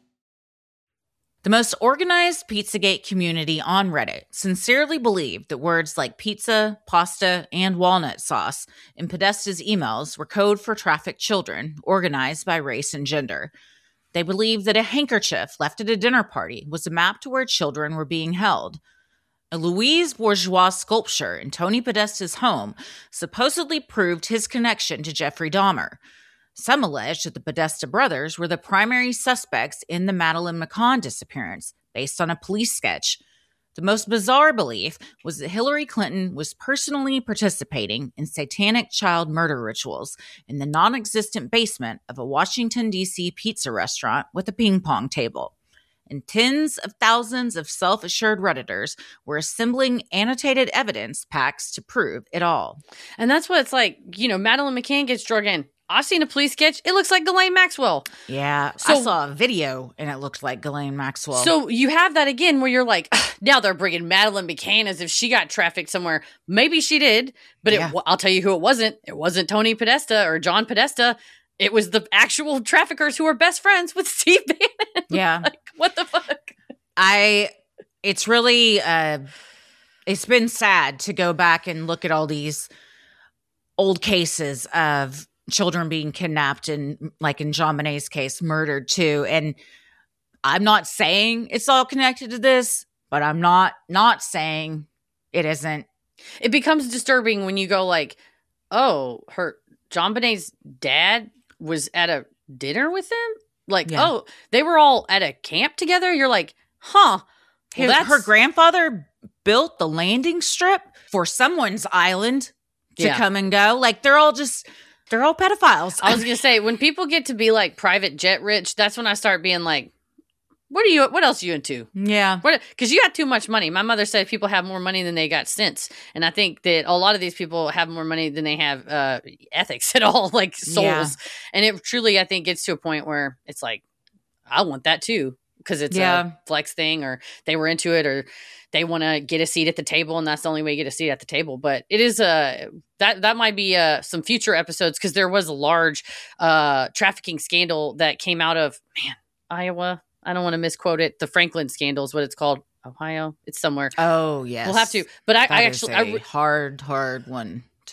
The most organized Pizzagate community on Reddit sincerely believed that words like pizza, pasta, and walnut sauce in Podesta's emails were code for trafficked children, organized by race and gender. They believed that a handkerchief left at a dinner party was a map to where children were being held. A Louise Bourgeois sculpture in Tony Podesta's home supposedly proved his connection to Jeffrey Dahmer. Some alleged that the Podesta brothers were the primary suspects in the Madeleine McCann disappearance, based on a police sketch. The most bizarre belief was that Hillary Clinton was personally participating in satanic child murder rituals in the non-existent basement of a Washington, D.C. pizza restaurant with a ping pong table. And tens of thousands of self-assured Redditors were assembling annotated evidence packs to prove it all. And that's what it's like, you know, Madeleine McCann gets drug in. I've seen a police sketch. It looks like Ghislaine Maxwell. Yeah. I saw a video and it looked like Ghislaine Maxwell. So you have that again where you're like, now they're bringing Madeleine McCann as if she got trafficked somewhere. Maybe she did, but I'll tell you who it wasn't. It wasn't Tony Podesta or John Podesta. It was the actual traffickers who are best friends with Steve Bannon. Yeah. Like, what the fuck? It's really, it's been sad to go back and look at all these old cases of children being kidnapped and, like in JonBenét's case, murdered too. And I'm not saying it's all connected to this, but I'm not saying it isn't. It becomes disturbing when you go like, oh, JonBenét's dad was at a dinner with them? Like, oh, they were all at a camp together? You're like, huh. Well, her grandfather built the landing strip for someone's island to come and go. Like, they're all pedophiles. I was going to say, when people get to be like private jet rich, that's when I start being like, what else are you into? Yeah. Because you got too much money. My mother said people have more money than they got sense. And I think that a lot of these people have more money than they have ethics at all, like souls. Yeah. And it truly, I think, gets to a point where it's like, I want that too. Because it's a flex thing, or they were into it, or they want to get a seat at the table, and that's the only way you get a seat at the table. But it is that might be some future episodes, because there was a large trafficking scandal that came out of Iowa. I don't want to misquote it. The Franklin scandal is what it's called. Ohio. It's somewhere. Oh yes, we'll have to. But I actually hard one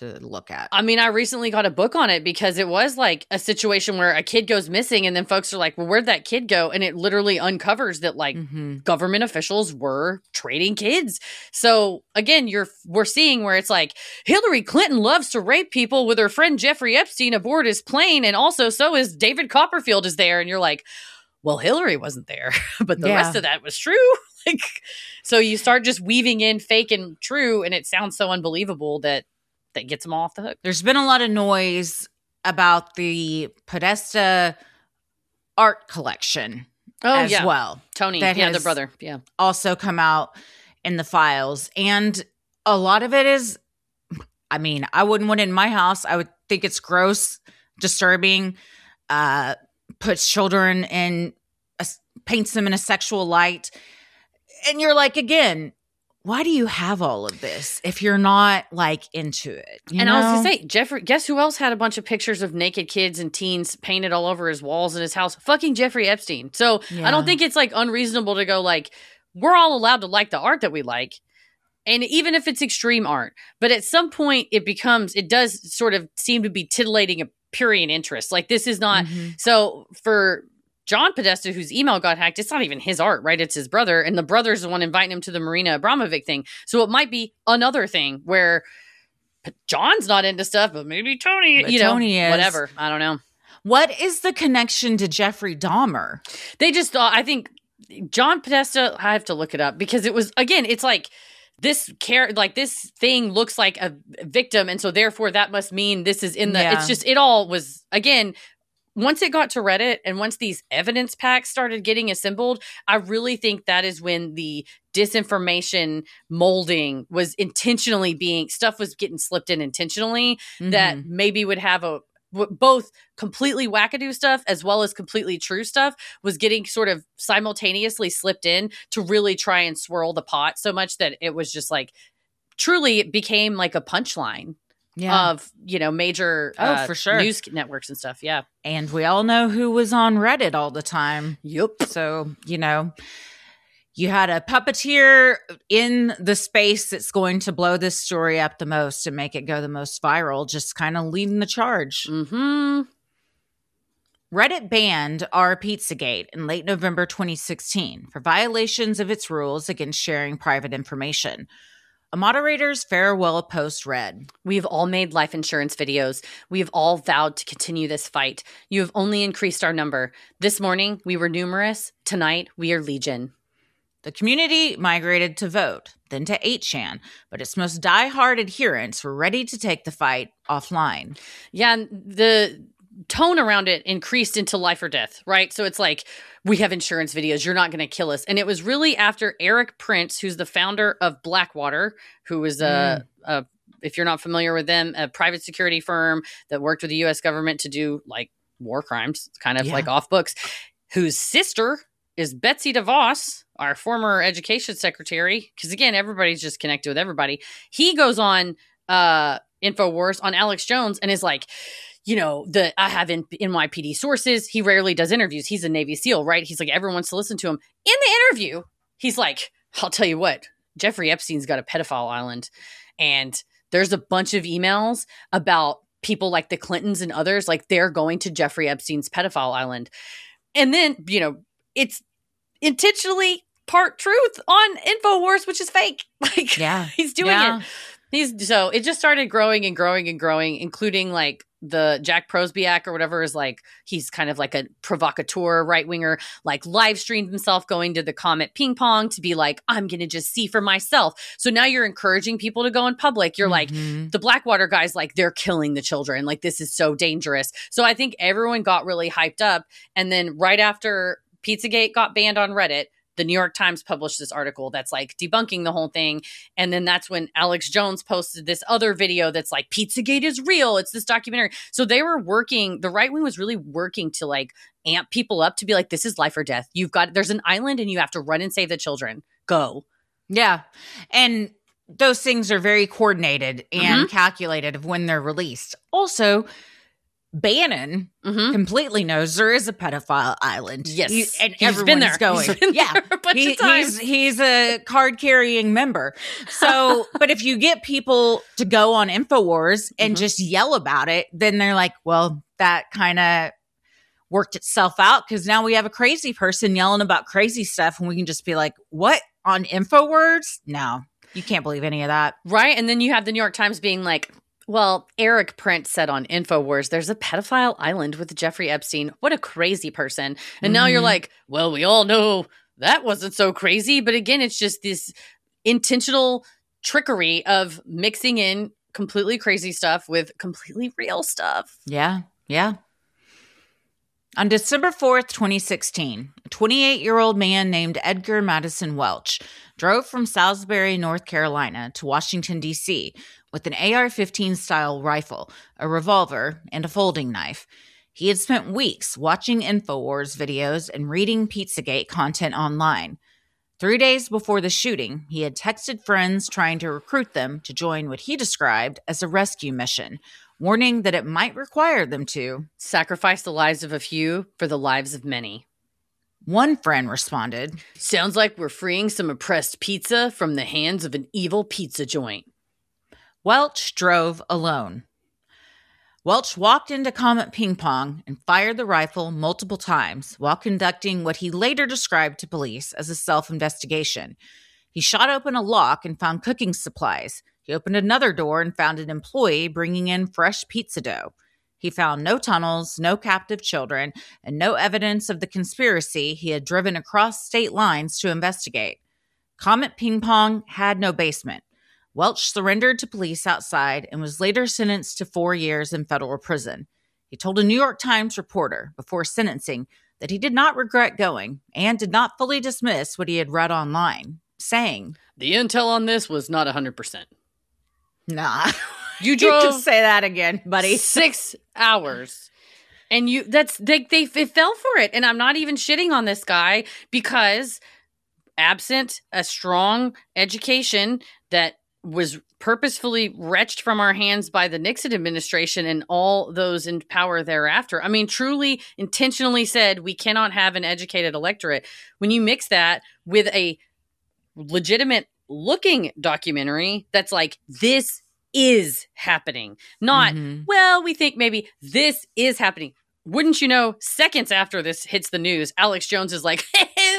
to look at. I mean, I recently got a book on it because it was like a situation where a kid goes missing and then folks are like, well, where'd that kid go? And it literally uncovers that like government officials were trading kids. So again, we're seeing where it's like Hillary Clinton loves to rape people with her friend Jeffrey Epstein aboard his plane. And also so is David Copperfield is there. And you're like, well, Hillary wasn't there, but the rest of that was true. Like, so you start just weaving in fake and true, and it sounds so unbelievable that gets them all off the hook. There's been a lot of noise about the Podesta art collection as well. Tony, that the brother, also come out in the files. And a lot of it is, I mean, I wouldn't want it in my house. I would think it's gross, disturbing, puts children in, paints them in a sexual light. And you're like, again, why do you have all of this if you're not like into it? I was going to say, Jeffrey, guess who else had a bunch of pictures of naked kids and teens painted all over his walls in his house? Fucking Jeffrey Epstein. So I don't think it's like unreasonable to go like, we're all allowed to like the art that we like. And even if it's extreme art, but at some point it does sort of seem to be titillating a prurient interest. Like this is not, so for John Podesta, whose email got hacked, it's not even his art, right? It's his brother. And the brother's the one inviting him to the Marina Abramovic thing. So it might be another thing where John's not into stuff, but maybe Tony, Tony is. Whatever. I don't know. What is the connection to Jeffrey Dahmer? They just thought, I think John Podesta, I have to look it up because it was, again, it's like this thing looks like a victim. And so therefore that must mean this is in the, it's just, it all was, again, once it got to Reddit and once these evidence packs started getting assembled, I really think that is when the disinformation molding was intentionally stuff was getting slipped in intentionally that maybe would have both completely wackadoo stuff as well as completely true stuff was getting sort of simultaneously slipped in to really try and swirl the pot so much that it was just like truly it became like a punchline. Of, major for sure. news networks and stuff. Yeah. And we all know who was on Reddit all the time. Yep. So, you had a puppeteer in the space that's going to blow this story up the most and make it go the most viral, just kind of leading the charge. Reddit banned our Pizzagate in late November 2016 for violations of its rules against sharing private information. A moderator's farewell post read, "We've all made life insurance videos. We have all vowed to continue this fight. You have only increased our number. This morning, we were numerous. Tonight, we are legion." The community migrated to Vote, then to 8chan, but its most diehard adherents were ready to take the fight offline. Yeah, and the tone around it increased into life or death, right? So it's like, we have insurance videos. You're not going to kill us. And it was really after Eric Prince, who's the founder of Blackwater, who is if you're not familiar with them, a private security firm that worked with the U.S. government to do like war crimes, kind of like off books, whose sister is Betsy DeVos, our former education secretary. Because again, everybody's just connected with everybody. He goes on InfoWars on Alex Jones and is like, I have NYPD sources. He rarely does interviews. He's a Navy SEAL, right? He's like, everyone wants to listen to him. In the interview, he's like, I'll tell you what, Jeffrey Epstein's got a pedophile island. And there's a bunch of emails about people like the Clintons and others, like they're going to Jeffrey Epstein's pedophile island. And then, it's intentionally part truth on InfoWars, which is fake. Like, he's doing it. So it just started growing and growing and growing, including like the Jack Prosbiak or whatever is like, he's kind of like a provocateur right winger, like live streamed himself going to the Comet Ping Pong to be like, I'm going to just see for myself. So now you're encouraging people to go in public. You're like, the Blackwater guys, like they're killing the children. Like this is so dangerous. So I think everyone got really hyped up. And then right after Pizzagate got banned on Reddit, the New York Times published this article that's like debunking the whole thing. And then that's when Alex Jones posted this other video that's like, Pizzagate is real. It's this documentary. So they were working, the right wing was really working to like amp people up to be like, this is life or death. There's an island and you have to run and save the children. Go. Yeah. And those things are very coordinated and calculated of when they're released. Also, Bannon completely knows there is a pedophile island. Yes. And He's everyone's been there. going. He's been there a bunch of times. He's a card-carrying member. So, but if you get people to go on InfoWars and just yell about it, then they're like, well, that kind of worked itself out because now we have a crazy person yelling about crazy stuff and we can just be like, what? On InfoWars? No, you can't believe any of that. Right. And then you have the New York Times being like, well, Eric Prince said on InfoWars, there's a pedophile island with Jeffrey Epstein. What a crazy person. And now you're like, well, we all know that wasn't so crazy. But again, it's just this intentional trickery of mixing in completely crazy stuff with completely real stuff. Yeah. Yeah. On December 4th, 2016, a 28-year-old man named Edgar Madison Welch drove from Salisbury, North Carolina to Washington, D.C. with an AR-15 style rifle, a revolver, and a folding knife. He had spent weeks watching InfoWars videos and reading Pizzagate content online. 3 days before the shooting, he had texted friends trying to recruit them to join what he described as a rescue mission, warning that it might require them to sacrifice the lives of a few for the lives of many. One friend responded, sounds like we're freeing some oppressed pizza from the hands of an evil pizza joint. Welch drove alone. Welch walked into Comet Ping Pong and fired the rifle multiple times while conducting what he later described to police as a self-investigation. He shot open a lock and found cooking supplies. He opened another door and found an employee bringing in fresh pizza dough. He found no tunnels, no captive children, and no evidence of the conspiracy he had driven across state lines to investigate. Comet Ping Pong had no basement. Welch surrendered to police outside and was later sentenced to 4 years in federal prison. He told a New York Times reporter before sentencing that he did not regret going and did not fully dismiss what he had read online, saying, the intel on this was not 100%. Nah. You drove you can say that again, buddy. 6 hours. And they fell for it. And I'm not even shitting on this guy because absent a strong education that was purposefully wrenched from our hands by the Nixon administration and all those in power thereafter. I mean, truly intentionally said we cannot have an educated electorate. When you mix that with a legitimate looking documentary that's like, this is happening. Not, well, we think maybe this is happening. Wouldn't you know, seconds after this hits the news, Alex Jones is like,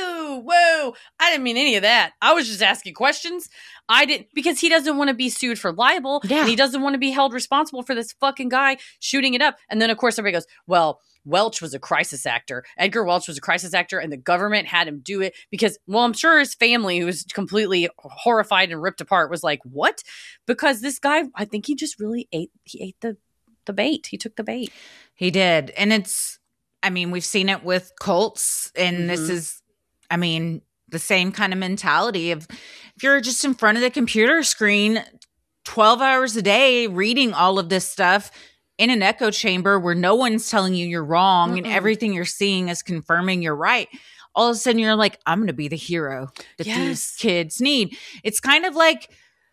whoa, I didn't mean any of that. I was just asking questions. I didn't, because he doesn't want to be sued for libel. Yeah. And he doesn't want to be held responsible for this fucking guy shooting it up. And then, of course, everybody goes, well, Welch was a crisis actor. Edgar Welch was a crisis actor, and the government had him do it because, well, I'm sure his family, who was completely horrified and ripped apart, was like, what? Because this guy, I think he just really ate the bait. He took the bait. He did. And it's, I mean, we've seen it with cults, and this is, I mean, the same kind of mentality of if you're just in front of the computer screen 12 hours a day reading all of this stuff in an echo chamber where no one's telling you you're wrong and everything you're seeing is confirming you're right. All of a sudden you're like, I'm going to be the hero that these kids need. It's kind of like,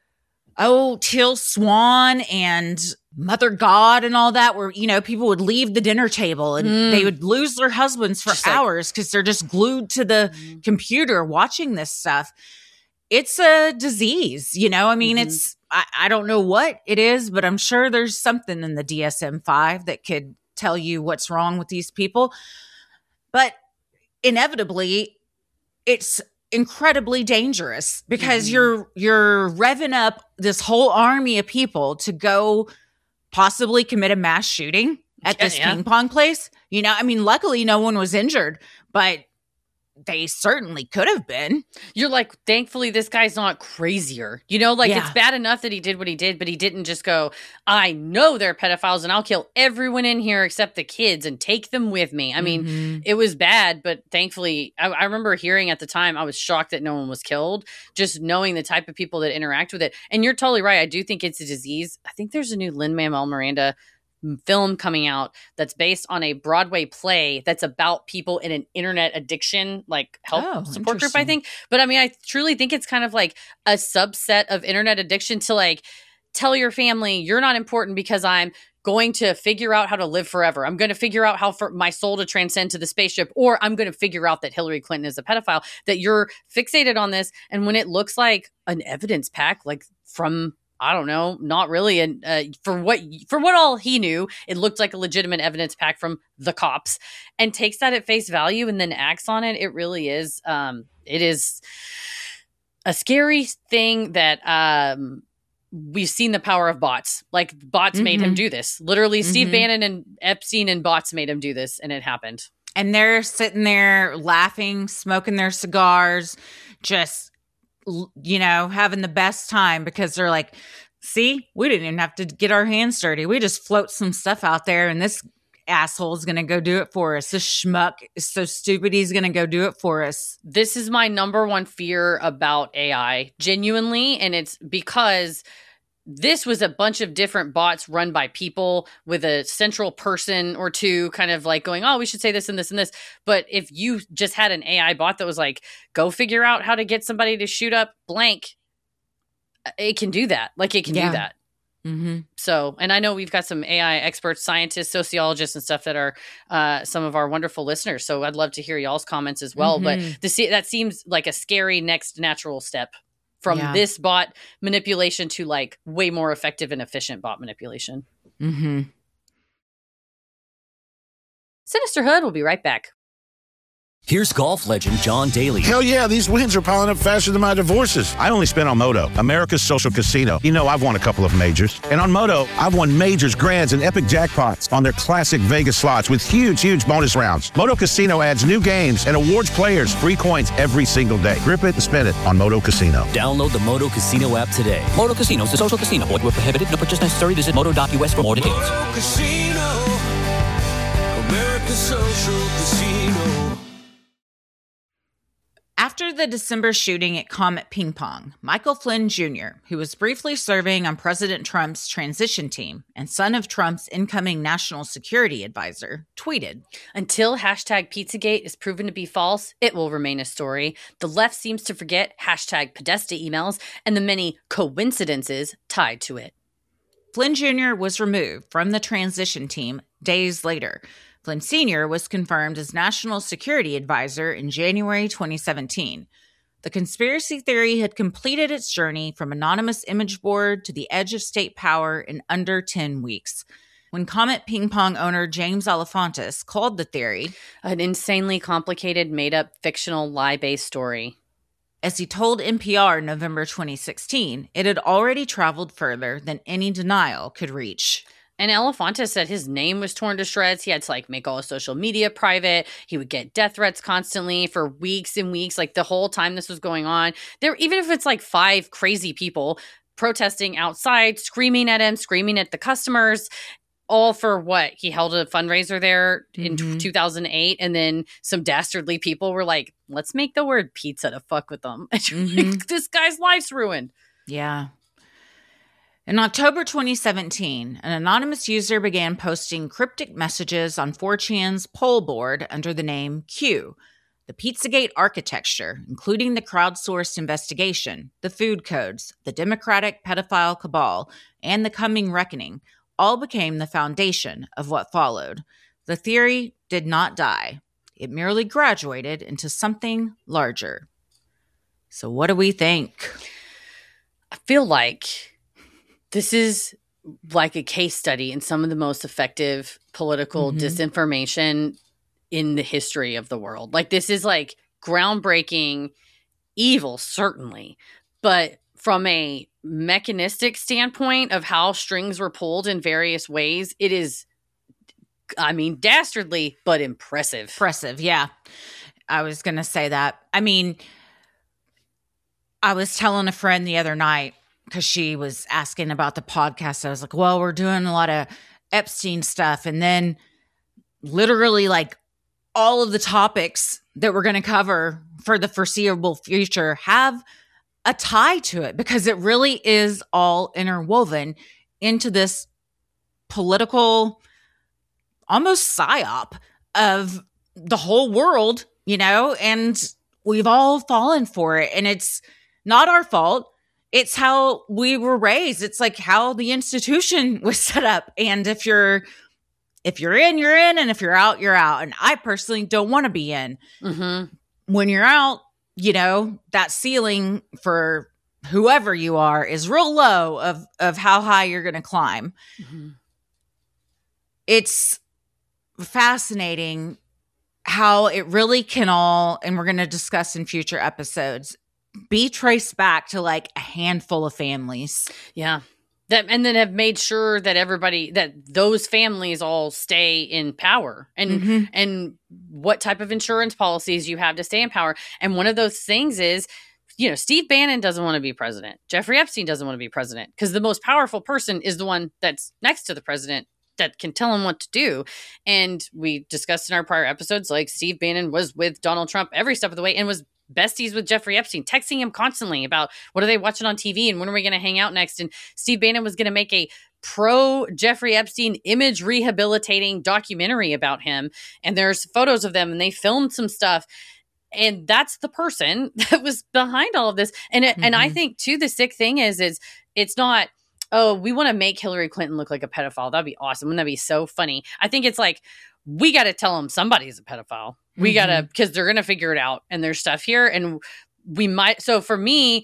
Till Swan and Mother God and all that, where, you know, people would leave the dinner table and they would lose their husbands for hours because they're just glued to the computer watching this stuff. It's a disease, you know? I mean, it's, I don't know what it is, but I'm sure there's something in the DSM-5 that could tell you what's wrong with these people. But inevitably, it's incredibly dangerous because you're revving up this whole army of people to go possibly commit a mass shooting at this ping pong place. You know, I mean, luckily no one was injured, but they certainly could have been. You're like, thankfully this guy's not crazier. You know, like it's bad enough that he did what he did, but he didn't just go, I know they're pedophiles and I'll kill everyone in here except the kids and take them with me. I mean, it was bad, but thankfully, I remember hearing at the time, I was shocked that no one was killed, just knowing the type of people that interact with it. And you're totally right. I do think it's a disease. I think there's a new Lin-Manuel Miranda film coming out that's based on a Broadway play that's about people in an internet addiction, like help support group, I think. But I mean, I truly think it's kind of like a subset of internet addiction to like tell your family you're not important because I'm going to figure out how to live forever. I'm going to figure out how for my soul to transcend to the spaceship, or I'm going to figure out that Hillary Clinton is a pedophile, that you're fixated on this. And when it looks like an evidence pack, like from, I don't know, not really. And for what all he knew, it looked like a legitimate evidence pack from the cops, and takes that at face value and then acts on it. It really is. It is a scary thing that we've seen the power of bots. Like bots made him do this. Literally, Steve Bannon and Epstein and bots made him do this, and it happened. And they're sitting there laughing, smoking their cigars, just having the best time, because they're like, see, we didn't even have to get our hands dirty. We just float some stuff out there, and this asshole is going to go do it for us. This schmuck is so stupid, he's going to go do it for us. This is my number one fear about AI, genuinely, and it's because this was a bunch of different bots run by people with a central person or two kind of like going, oh, we should say this and this and this. But if you just had an AI bot that was like, go figure out how to get somebody to shoot up blank, it can do that. Like it can do that. So, and I know we've got some AI experts, scientists, sociologists and stuff that are some of our wonderful listeners. So I'd love to hear y'all's comments as well. But that seems like a scary next natural step from this bot manipulation to like way more effective and efficient bot manipulation. Sinister Hood will be right back. Here's golf legend John Daly. Hell yeah, these wins are piling up faster than my divorces. I only spent on Moto, America's social casino. You know, I've won a couple of majors. And on Moto, I've won majors, grands, and epic jackpots on their classic Vegas slots with huge, huge bonus rounds. Moto Casino adds new games and awards players free coins every single day. Grip it and spin it on Moto Casino. Download the Moto Casino app today. Moto Casino is a social casino. Void where prohibited. No purchase necessary. Visit moto.us for more details. Moto Casino, America's social casino. After the December shooting at Comet Ping Pong, Michael Flynn Jr., who was briefly serving on President Trump's transition team and son of Trump's incoming national security advisor, tweeted, "Until hashtag Pizzagate is proven to be false, it will remain a story. The left seems to forget hashtag Podesta emails and the many coincidences tied to it." Flynn Jr. was removed from the transition team days later. Flynn Sr. was confirmed as National Security Advisor in January 2017. The conspiracy theory had completed its journey from anonymous image board to the edge of state power in under 10 weeks. When Comet Ping Pong owner James Alefantis called the theory an insanely complicated, made-up, fictional, lie-based story. As he told NPR in November 2016, it had already traveled further than any denial could reach. And Alefantis said his name was torn to shreds. He had to like make all his social media private. He would get death threats constantly for weeks and weeks. Like the whole time this was going on, there, even if it's like 5 crazy people protesting outside, screaming at him, screaming at the customers, all for what? He held a fundraiser there in 2008. And then some dastardly people were like, let's make the word pizza to fuck with them. This guy's life's ruined. Yeah. In October 2017, an anonymous user began posting cryptic messages on 4chan's poll board under the name Q. The Pizzagate architecture, including the crowdsourced investigation, the food codes, the Democratic pedophile cabal, and the coming reckoning, all became the foundation of what followed. The theory did not die. It merely graduated into something larger. So what do we think? I feel like this is like a case study in some of the most effective political disinformation in the history of the world. Like this is like groundbreaking evil, certainly. But from a mechanistic standpoint of how strings were pulled in various ways, it is, I mean, dastardly, but impressive. Impressive, yeah. I was going to say that. I mean, I was telling a friend the other night, because she was asking about the podcast. I was like, well, we're doing a lot of Epstein stuff. And then literally like all of the topics that we're going to cover for the foreseeable future have a tie to it, because it really is all interwoven into this political, almost psyop of the whole world, you know, and we've all fallen for it. And it's not our fault. it's how we were raised. It's like how the institution was set up. And if you're in, you're in. And if you're out, you're out. And I personally don't want to be in. Mm-hmm. When you're out, you know, that ceiling for whoever you are is real low of how high you're going to climb. Mm-hmm. It's fascinating how it really can all, and we're going to discuss in future episodes, be traced back to like a handful of families. Yeah. And then have made sure that that those families all stay in power and what type of insurance policies you have to stay in power. And one of those things is, you know, Steve Bannon doesn't want to be president. Jeffrey Epstein doesn't want to be president because the most powerful person is the one that's next to the president that can tell him what to do. And we discussed in our prior episodes, like Steve Bannon was with Donald Trump every step of the way and was besties with Jeffrey Epstein, texting him constantly about what are they watching on TV and when are we going to hang out next. And Steve Bannon was going to make a pro Jeffrey Epstein image rehabilitating documentary about him. And there's photos of them and they filmed some stuff. And that's the person that was behind all of this. And and I think too, the sick thing is it's not, oh, we want to make Hillary Clinton look like a pedophile. That'd be awesome. Wouldn't that be so funny? I think it's like, we got to tell them somebody's a pedophile. We got to, because they're going to figure it out. And there's stuff here. And we might, so for me,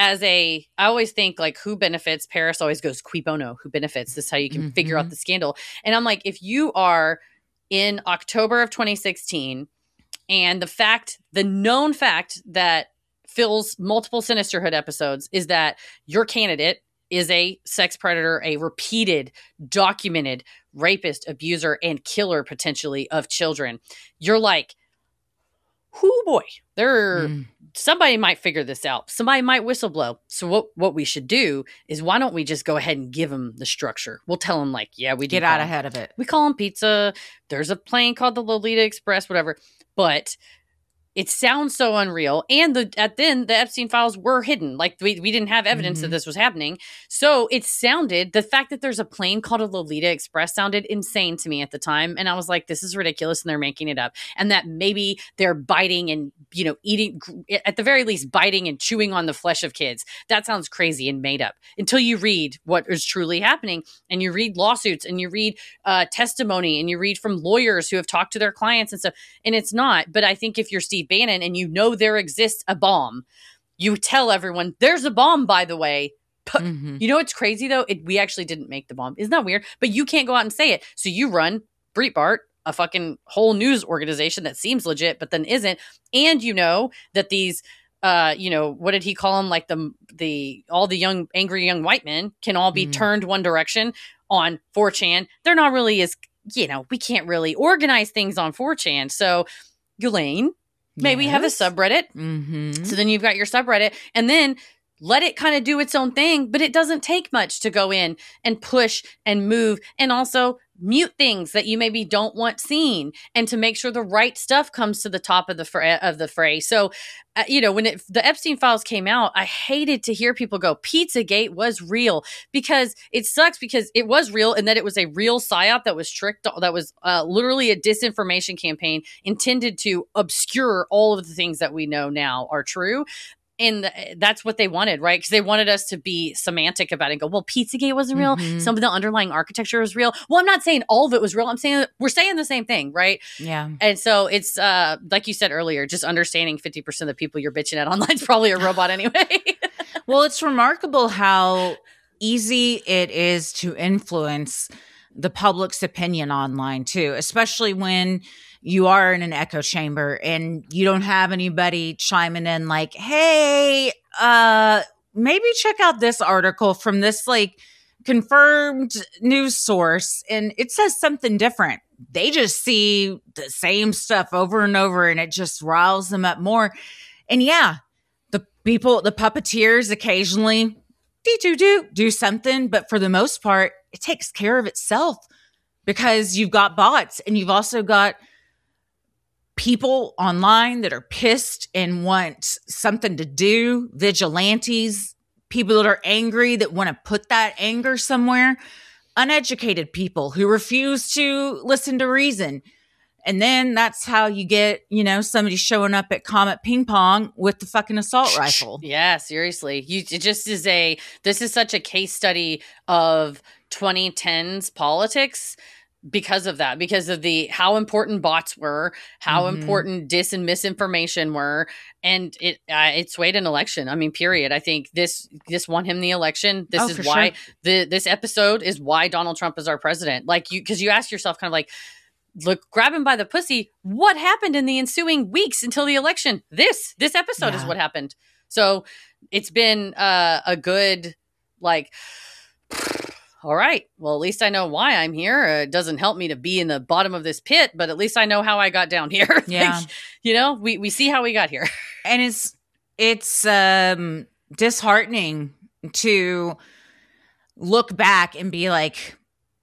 I always think like who benefits? Paris always goes, cui bono, who benefits? This is how you can figure out the scandal. And I'm like, if you are in October of 2016 and the known fact that fills multiple Sinisterhood episodes is that your candidate is a sex predator, a repeated, documented rapist, abuser, and killer potentially of children. You're like, whoo boy, somebody might figure this out. Somebody might whistleblow. So what we should do is why don't we just go ahead and give them the structure? We'll tell them like, yeah, we get out ahead of it. We call them pizza. There's a plane called the Lolita Express, whatever. But it sounds so unreal. And then the Epstein files were hidden. Like we didn't have evidence that this was happening. So the fact that there's a plane called a Lolita Express sounded insane to me at the time. And I was like, this is ridiculous. And they're making it up. And that maybe they're biting and, you know, eating, at the very least, biting and chewing on the flesh of kids. That sounds crazy and made up until you read what is truly happening. And you read lawsuits and you read testimony and you read from lawyers who have talked to their clients and stuff. And it's not. But I think if you're Steve Bannon and you know there exists a bomb, you tell everyone there's a bomb, by the way. You know what's crazy though? We actually didn't make the bomb. Isn't that weird? But you can't go out and say it. So you run Breitbart, a fucking whole news organization that seems legit but then isn't. And you know that these you know, what did he call them? Like all the young angry young white men can all be turned one direction on 4chan. They're not really as, you know, we can't really organize things on 4chan. So Ghislaine, maybe have a subreddit. So then you've got your subreddit and then let it kind of do its own thing, but it doesn't take much to go in and push and move and also mute things that you maybe don't want seen and to make sure the right stuff comes to the top of the fray. So, you know, when the Epstein files came out, I hated to hear people go, Pizzagate was real, because it sucks because it was real and that it was a real psyop that was tricked, that was literally a disinformation campaign intended to obscure all of the things that we know now are true. And that's what they wanted, right? Because they wanted us to be semantic about it and go, well, Pizzagate wasn't real. Some of the underlying architecture was real. Well, I'm not saying all of it was real. I'm saying we're saying the same thing, right? Yeah. And so it's, like you said earlier, just understanding 50% of the people you're bitching at online is probably a robot anyway. Well, it's remarkable how easy it is to influence the public's opinion online too, especially when you are in an echo chamber and you don't have anybody chiming in like, hey, maybe check out this article from this like confirmed news source. And it says something different. They just see the same stuff over and over and it just riles them up more. And yeah, the puppeteers occasionally do something, but for the most part, it takes care of itself because you've got bots and you've also got people online that are pissed and want something to do, vigilantes, people that are angry that want to put that anger somewhere, uneducated people who refuse to listen to reason. And then that's how you get, somebody showing up at Comet Ping Pong with the fucking assault rifle. Yeah, seriously. This is such a case study of 2010s politics because of that, because of how important bots were, how important dis and misinformation were. And it swayed an election. I mean, period. I think this won him the election. This is why this episode is why Donald Trump is our president. Like because you ask yourself kind of like, look, grab him by the pussy. What happened in the ensuing weeks until the election? This episode is what happened. So it's been a good, like, all right, well, at least I know why I'm here. It doesn't help me to be in the bottom of this pit, but at least I know how I got down here. Yeah. We see how we got here. And it's disheartening to look back and be like,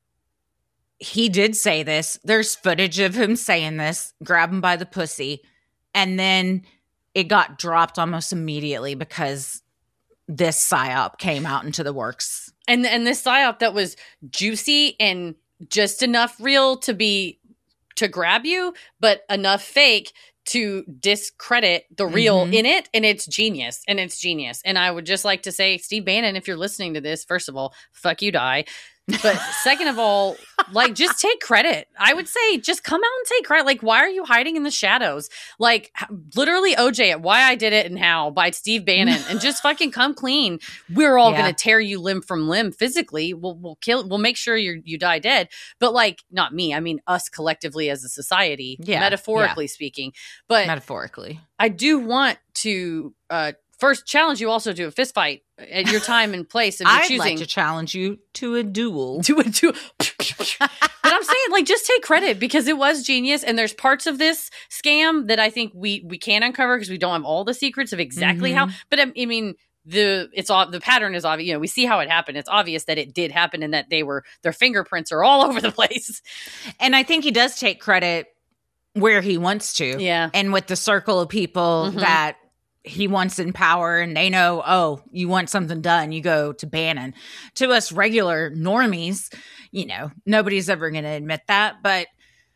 he did say this. There's footage of him saying this, grab him by the pussy. And then it got dropped almost immediately because this psyop came out into the works. And this psyop that was juicy and just enough real to grab you, but enough fake to discredit the real in it. And it's genius. And I would just like to say, Steve Bannon, if you're listening to this, first of all, fuck you, die. But second of all, like, just take credit. I would say just come out and take credit. Like, why are you hiding in the shadows? Like, literally OJ at Why I Did It and How by Steve Bannon, and just fucking come clean. We're all going to tear you limb from limb physically. We'll make sure you die dead. But like, not me. I mean, us collectively as a society, metaphorically speaking. But metaphorically, I do want to, first challenge you also to a fist fight at your time and place. And I'd like to challenge you to a duel. But I'm saying, like, just take credit because it was genius. And there's parts of this scam that I think we can uncover because we don't have all the secrets of exactly how. But I mean, the pattern is obvious. We see how it happened. It's obvious that it did happen and that their fingerprints are all over the place. And I think he does take credit where he wants to. Yeah. And with the circle of people that he wants in power, and they know, oh, you want something done, you go to Bannon. To us regular normies, nobody's ever going to admit that. But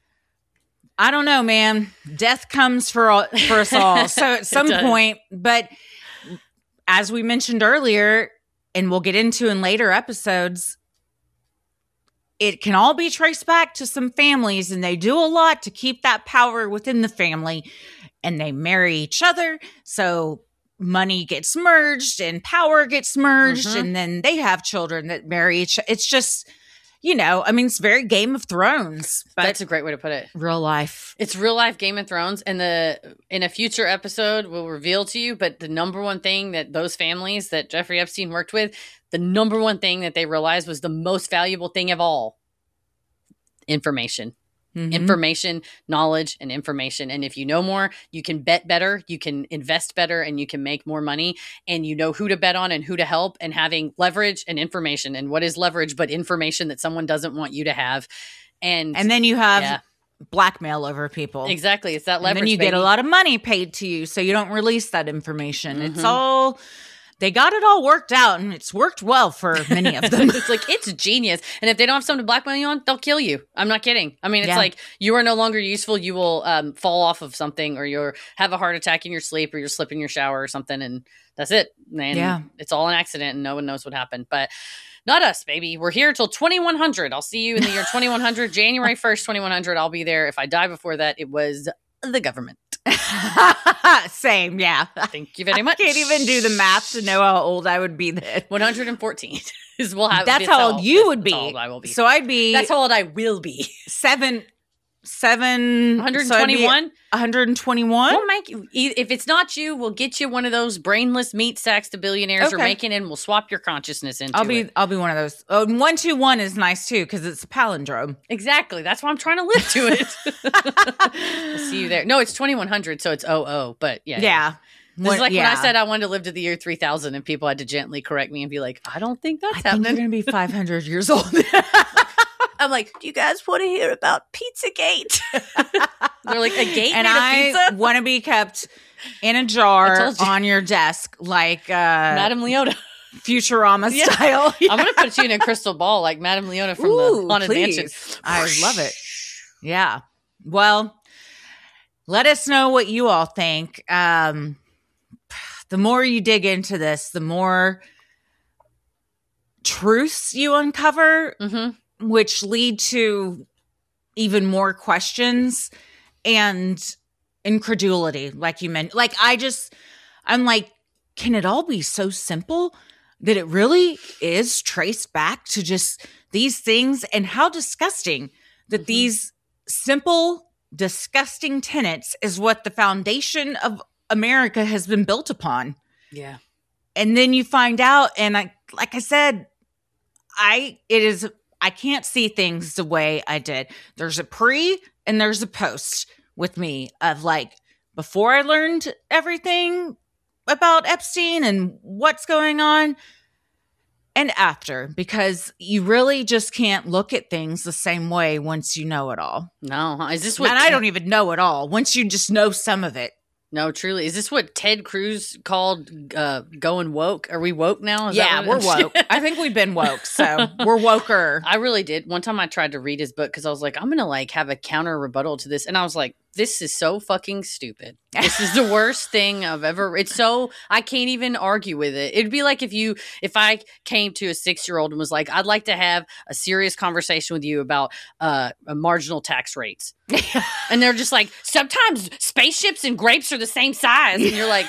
I don't know, man. Death comes for us all. So at some point, but as we mentioned earlier, and we'll get into in later episodes, it can all be traced back to some families, and they do a lot to keep that power within the family. And they marry each other, so money gets merged and power gets merged, and then they have children that marry each other. It's just, it's very Game of Thrones. But that's a great way to put it. Real life. It's real life Game of Thrones. And in a future episode, we'll reveal to you, but the number one thing that those families that Jeffrey Epstein worked with, the number one thing that they realized was the most valuable thing of all: information. Information, knowledge, and information. And if you know more, you can bet better, you can invest better, and you can make more money. And you know who to bet on and who to help, and having leverage and information. And what is leverage but information that someone doesn't want you to have? And then you have blackmail over people. Exactly. It's that leverage. And then you get a lot of money paid to you, so you don't release that information. It's all... They got it all worked out, and it's worked well for many of them. It's like, it's genius. And if they don't have something to blackmail you on, they'll kill you. I'm not kidding. I mean, it's like, you are no longer useful. You will fall off of something, or you'll have a heart attack in your sleep, or you'll slip in your shower or something, and that's it. And it's all an accident, and no one knows what happened. But not us, baby. We're here till 2100. I'll see you in the year 2100, January 1st, 2100. I'll be there. If I die before that, it was the government. Same, yeah. Thank you very much. I can't even do the math to know how old I would be then. 114 is we'll have. That's how old you would be. That's how old I will be. So I'd be. That's how old I will be. 121. 121. We'll make you, if it's not you, we'll get you one of those brainless meat sacks the billionaires are making, and we'll swap your consciousness into it. I'll be one of those. 121 is nice too, because it's a palindrome. Exactly. That's why I'm trying to live to it. We'll see you there. No, it's 2100, so it's 00. But yeah. This is like when I said I wanted to live to the year 3000, and people had to gently correct me and be like, I don't think that's happening. You're going to be 500 years old. I'm like, do you guys want to hear about Pizzagate? They're like, a gate and made of pizza? I want to be kept in a jar on your desk, like Madame Leota. Futurama style. I'm going to put you in a crystal ball like Madame Leota from the Haunted Mansion. I love it. Yeah. Well, Let us know what you all think. The more you dig into this, the more truths you uncover, which lead to even more questions and incredulity, like you mentioned. Like, I'm like, can it all be so simple that it really is traced back to just these things? And how disgusting that these simple, disgusting tenets is what the foundation of America has been built upon. Yeah. And then you find out, and like I said, I can't see things the way I did. There's a pre and there's a post with me of like, before I learned everything about Epstein and what's going on, and after, because you really just can't look at things the same way once you know it all. No. Is this what? And I don't even know it all. Once you just know some of it. No, truly. Is this what Ted Cruz called going woke? Are we woke now? We're woke. I think we've been woke, so we're woker. I really did. One time I tried to read his book because I was like, I'm going to like have a counter rebuttal to this. And I was like, this is so fucking stupid. This is the worst thing I've ever. It's so, I can't even argue with it. It'd be like if I came to a 6-year-old and was like, I'd like to have a serious conversation with you about marginal tax rates. And they're just like, sometimes spaceships and grapes are the same size. And you're like,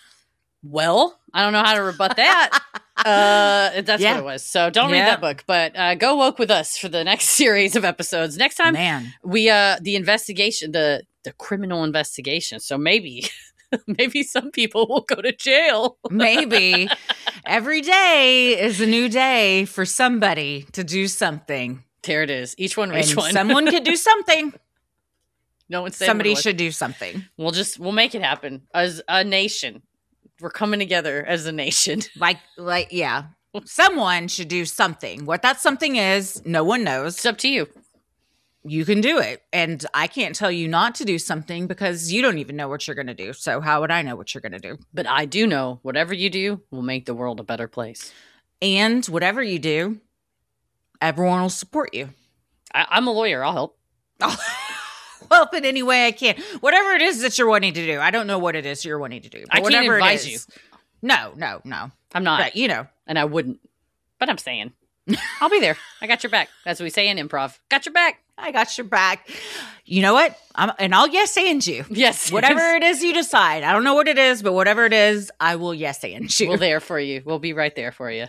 well, I don't know how to rebut that. That's what it was. So don't read that book, but go woke with us for the next series of episodes. Next time, we the investigation, the criminal investigation. So maybe some people will go to jail. Maybe every day is a new day for somebody to do something. There it is. Each one reach one. Someone could do something. No one's saying somebody should do something. We'll make it happen as a nation. We're coming together as a nation. Yeah. Someone should do something. What that something is, no one knows. It's up to you. You can do it. And I can't tell you not to do something because you don't even know what you're going to do. So how would I know what you're going to do? But I do know whatever you do will make the world a better place. And whatever you do, everyone will support you. I'm a lawyer. I'll help. I'll help in any way I can. Whatever it is that you're wanting to do. I don't know what it is you're wanting to do. I can't advise you. No. I'm not. But, and I wouldn't. But I'm saying. I'll be there. I got your back. That's what we say in improv. Got your back. I got your back. You know what? I'll yes and you. Yes. Whatever it is you decide. I don't know what it is, but whatever it is, I will yes and you. We're there for you. We'll be right there for you.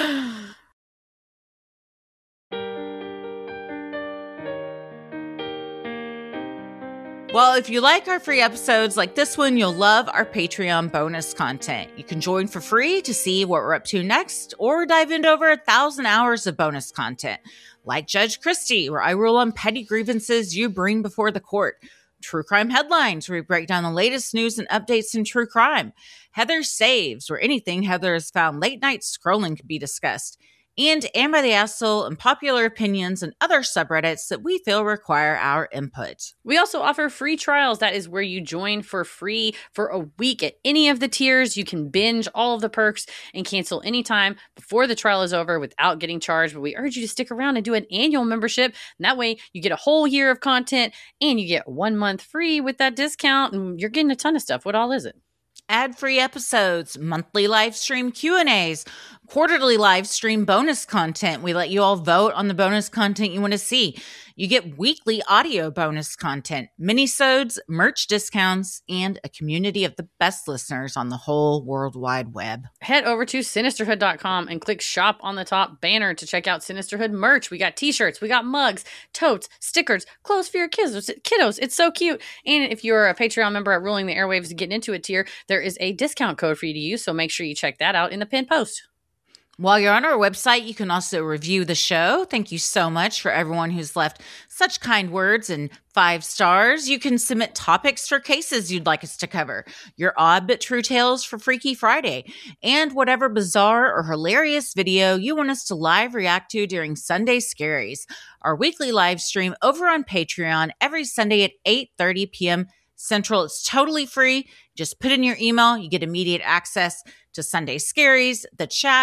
Well, if you like our free episodes like this one, you'll love our Patreon bonus content. You can join for free to see what we're up to next, or dive into over 1,000 hours of bonus content, like Judge Christie, where I rule on petty grievances you bring before the court. True Crime Headlines, where we break down the latest news and updates in true crime. Heather Saves, where anything Heather has found late night scrolling can be discussed. And Am by the Asshole and Popular Opinions and other subreddits that we feel require our input. We also offer free trials. That is where you join for free for a week at any of the tiers. You can binge all of the perks and cancel anytime before the trial is over without getting charged. But we urge you to stick around and do an annual membership. And that way you get a whole year of content and you get 1 month free with that discount. And you're getting a ton of stuff. What all is it? Ad-free episodes, monthly live stream Q&As, quarterly live stream bonus content. We let you all vote on the bonus content you want to see. You get weekly audio bonus content, minisodes, merch discounts, and a community of the best listeners on the whole World Wide Web. Head over to Sinisterhood.com and click shop on the top banner to check out Sinisterhood merch. We got t-shirts, we got mugs, totes, stickers, clothes for your kiddos. It's so cute. And if you're a Patreon member at Ruling the Airwaves and getting into a tier, there is a discount code for you to use. So make sure you check that out in the pinned post. While you're on our website, you can also review the show. Thank you so much for everyone who's left such kind words and 5 stars. You can submit topics for cases you'd like us to cover, your odd but true tales for Freaky Friday, and whatever bizarre or hilarious video you want us to live react to during Sunday Scaries, our weekly live stream over on Patreon every Sunday at 8:30 p.m. Central. It's totally free. Just put in your email. You get immediate access to Sunday Scaries, the chat,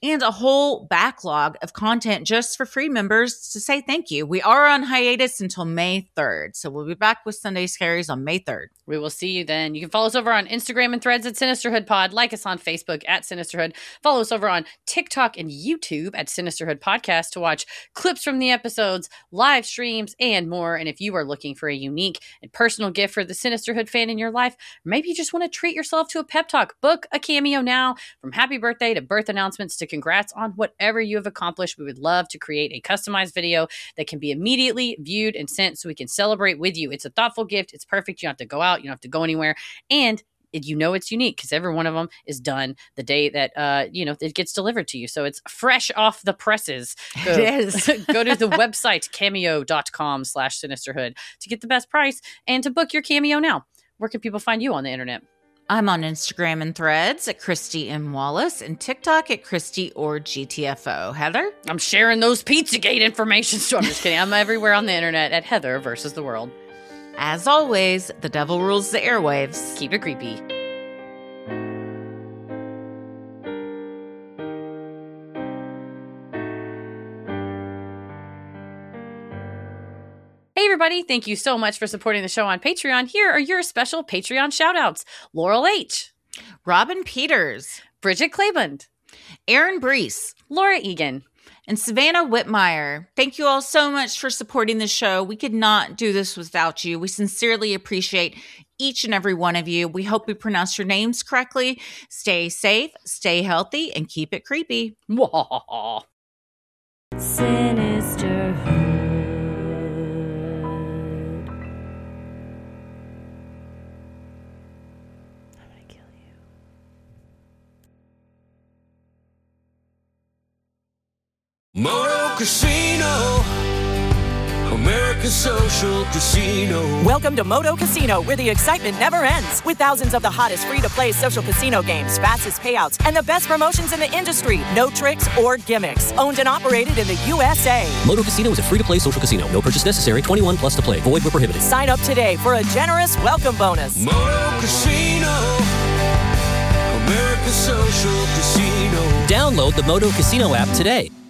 and a whole backlog of content just for free members to say thank you. We are on hiatus until May 3rd, so we'll be back with Sunday Scaries on May 3rd. We will see you then. You can follow us over on Instagram and Threads at Sinisterhood Pod. Like us on Facebook at Sinisterhood. Follow us over on TikTok and YouTube at Sinisterhood Podcast to watch clips from the episodes, live streams, and more. And if you are looking for a unique and personal gift for the Sinisterhood fan in your life, or maybe you just want to treat yourself to a pep talk, book a cameo now. From happy birthday to birth announcements to congrats on whatever you have accomplished, we would love to create a customized video that can be immediately viewed and sent so we can celebrate with you. It's a thoughtful gift. It's perfect. You don't have to go out. You don't have to go anywhere. And you know it's unique because every one of them is done the day that it gets delivered to you. So it's fresh off the presses. It is. Go to the website cameo.com/Sinisterhood to get the best price and to book your cameo now. Where can people find you on the internet? I'm on Instagram and Threads at Christy M. Wallace and TikTok at Christy or GTFO. Heather? I'm sharing those Pizzagate information. So I'm just kidding. I'm everywhere on the internet at Heather versus the world. As always, the devil rules the airwaves. Keep it creepy. Hey everybody, thank you so much for supporting the show on Patreon. Here are your special Patreon shoutouts. Laurel H. Robin Peters. Bridget Claybund. Aaron Brees. Laura Egan. And Savannah Whitmire. Thank you all so much for supporting the show. We could not do this without you. We sincerely appreciate each and every one of you. We hope we pronounce your names correctly. Stay safe, stay healthy, and keep it creepy. Sinisterhood. I'm gonna kill you. Moto Casino, America's social casino. Welcome to Moto Casino, where the excitement never ends. With thousands of the hottest free-to-play social casino games, fastest payouts, and the best promotions in the industry. No tricks or gimmicks. Owned and operated in the USA. Moto Casino is a free-to-play social casino. No purchase necessary. 21 plus to play. Void where prohibited. Sign up today for a generous welcome bonus. Moto Casino, America's social casino. Download the Moto Casino app today.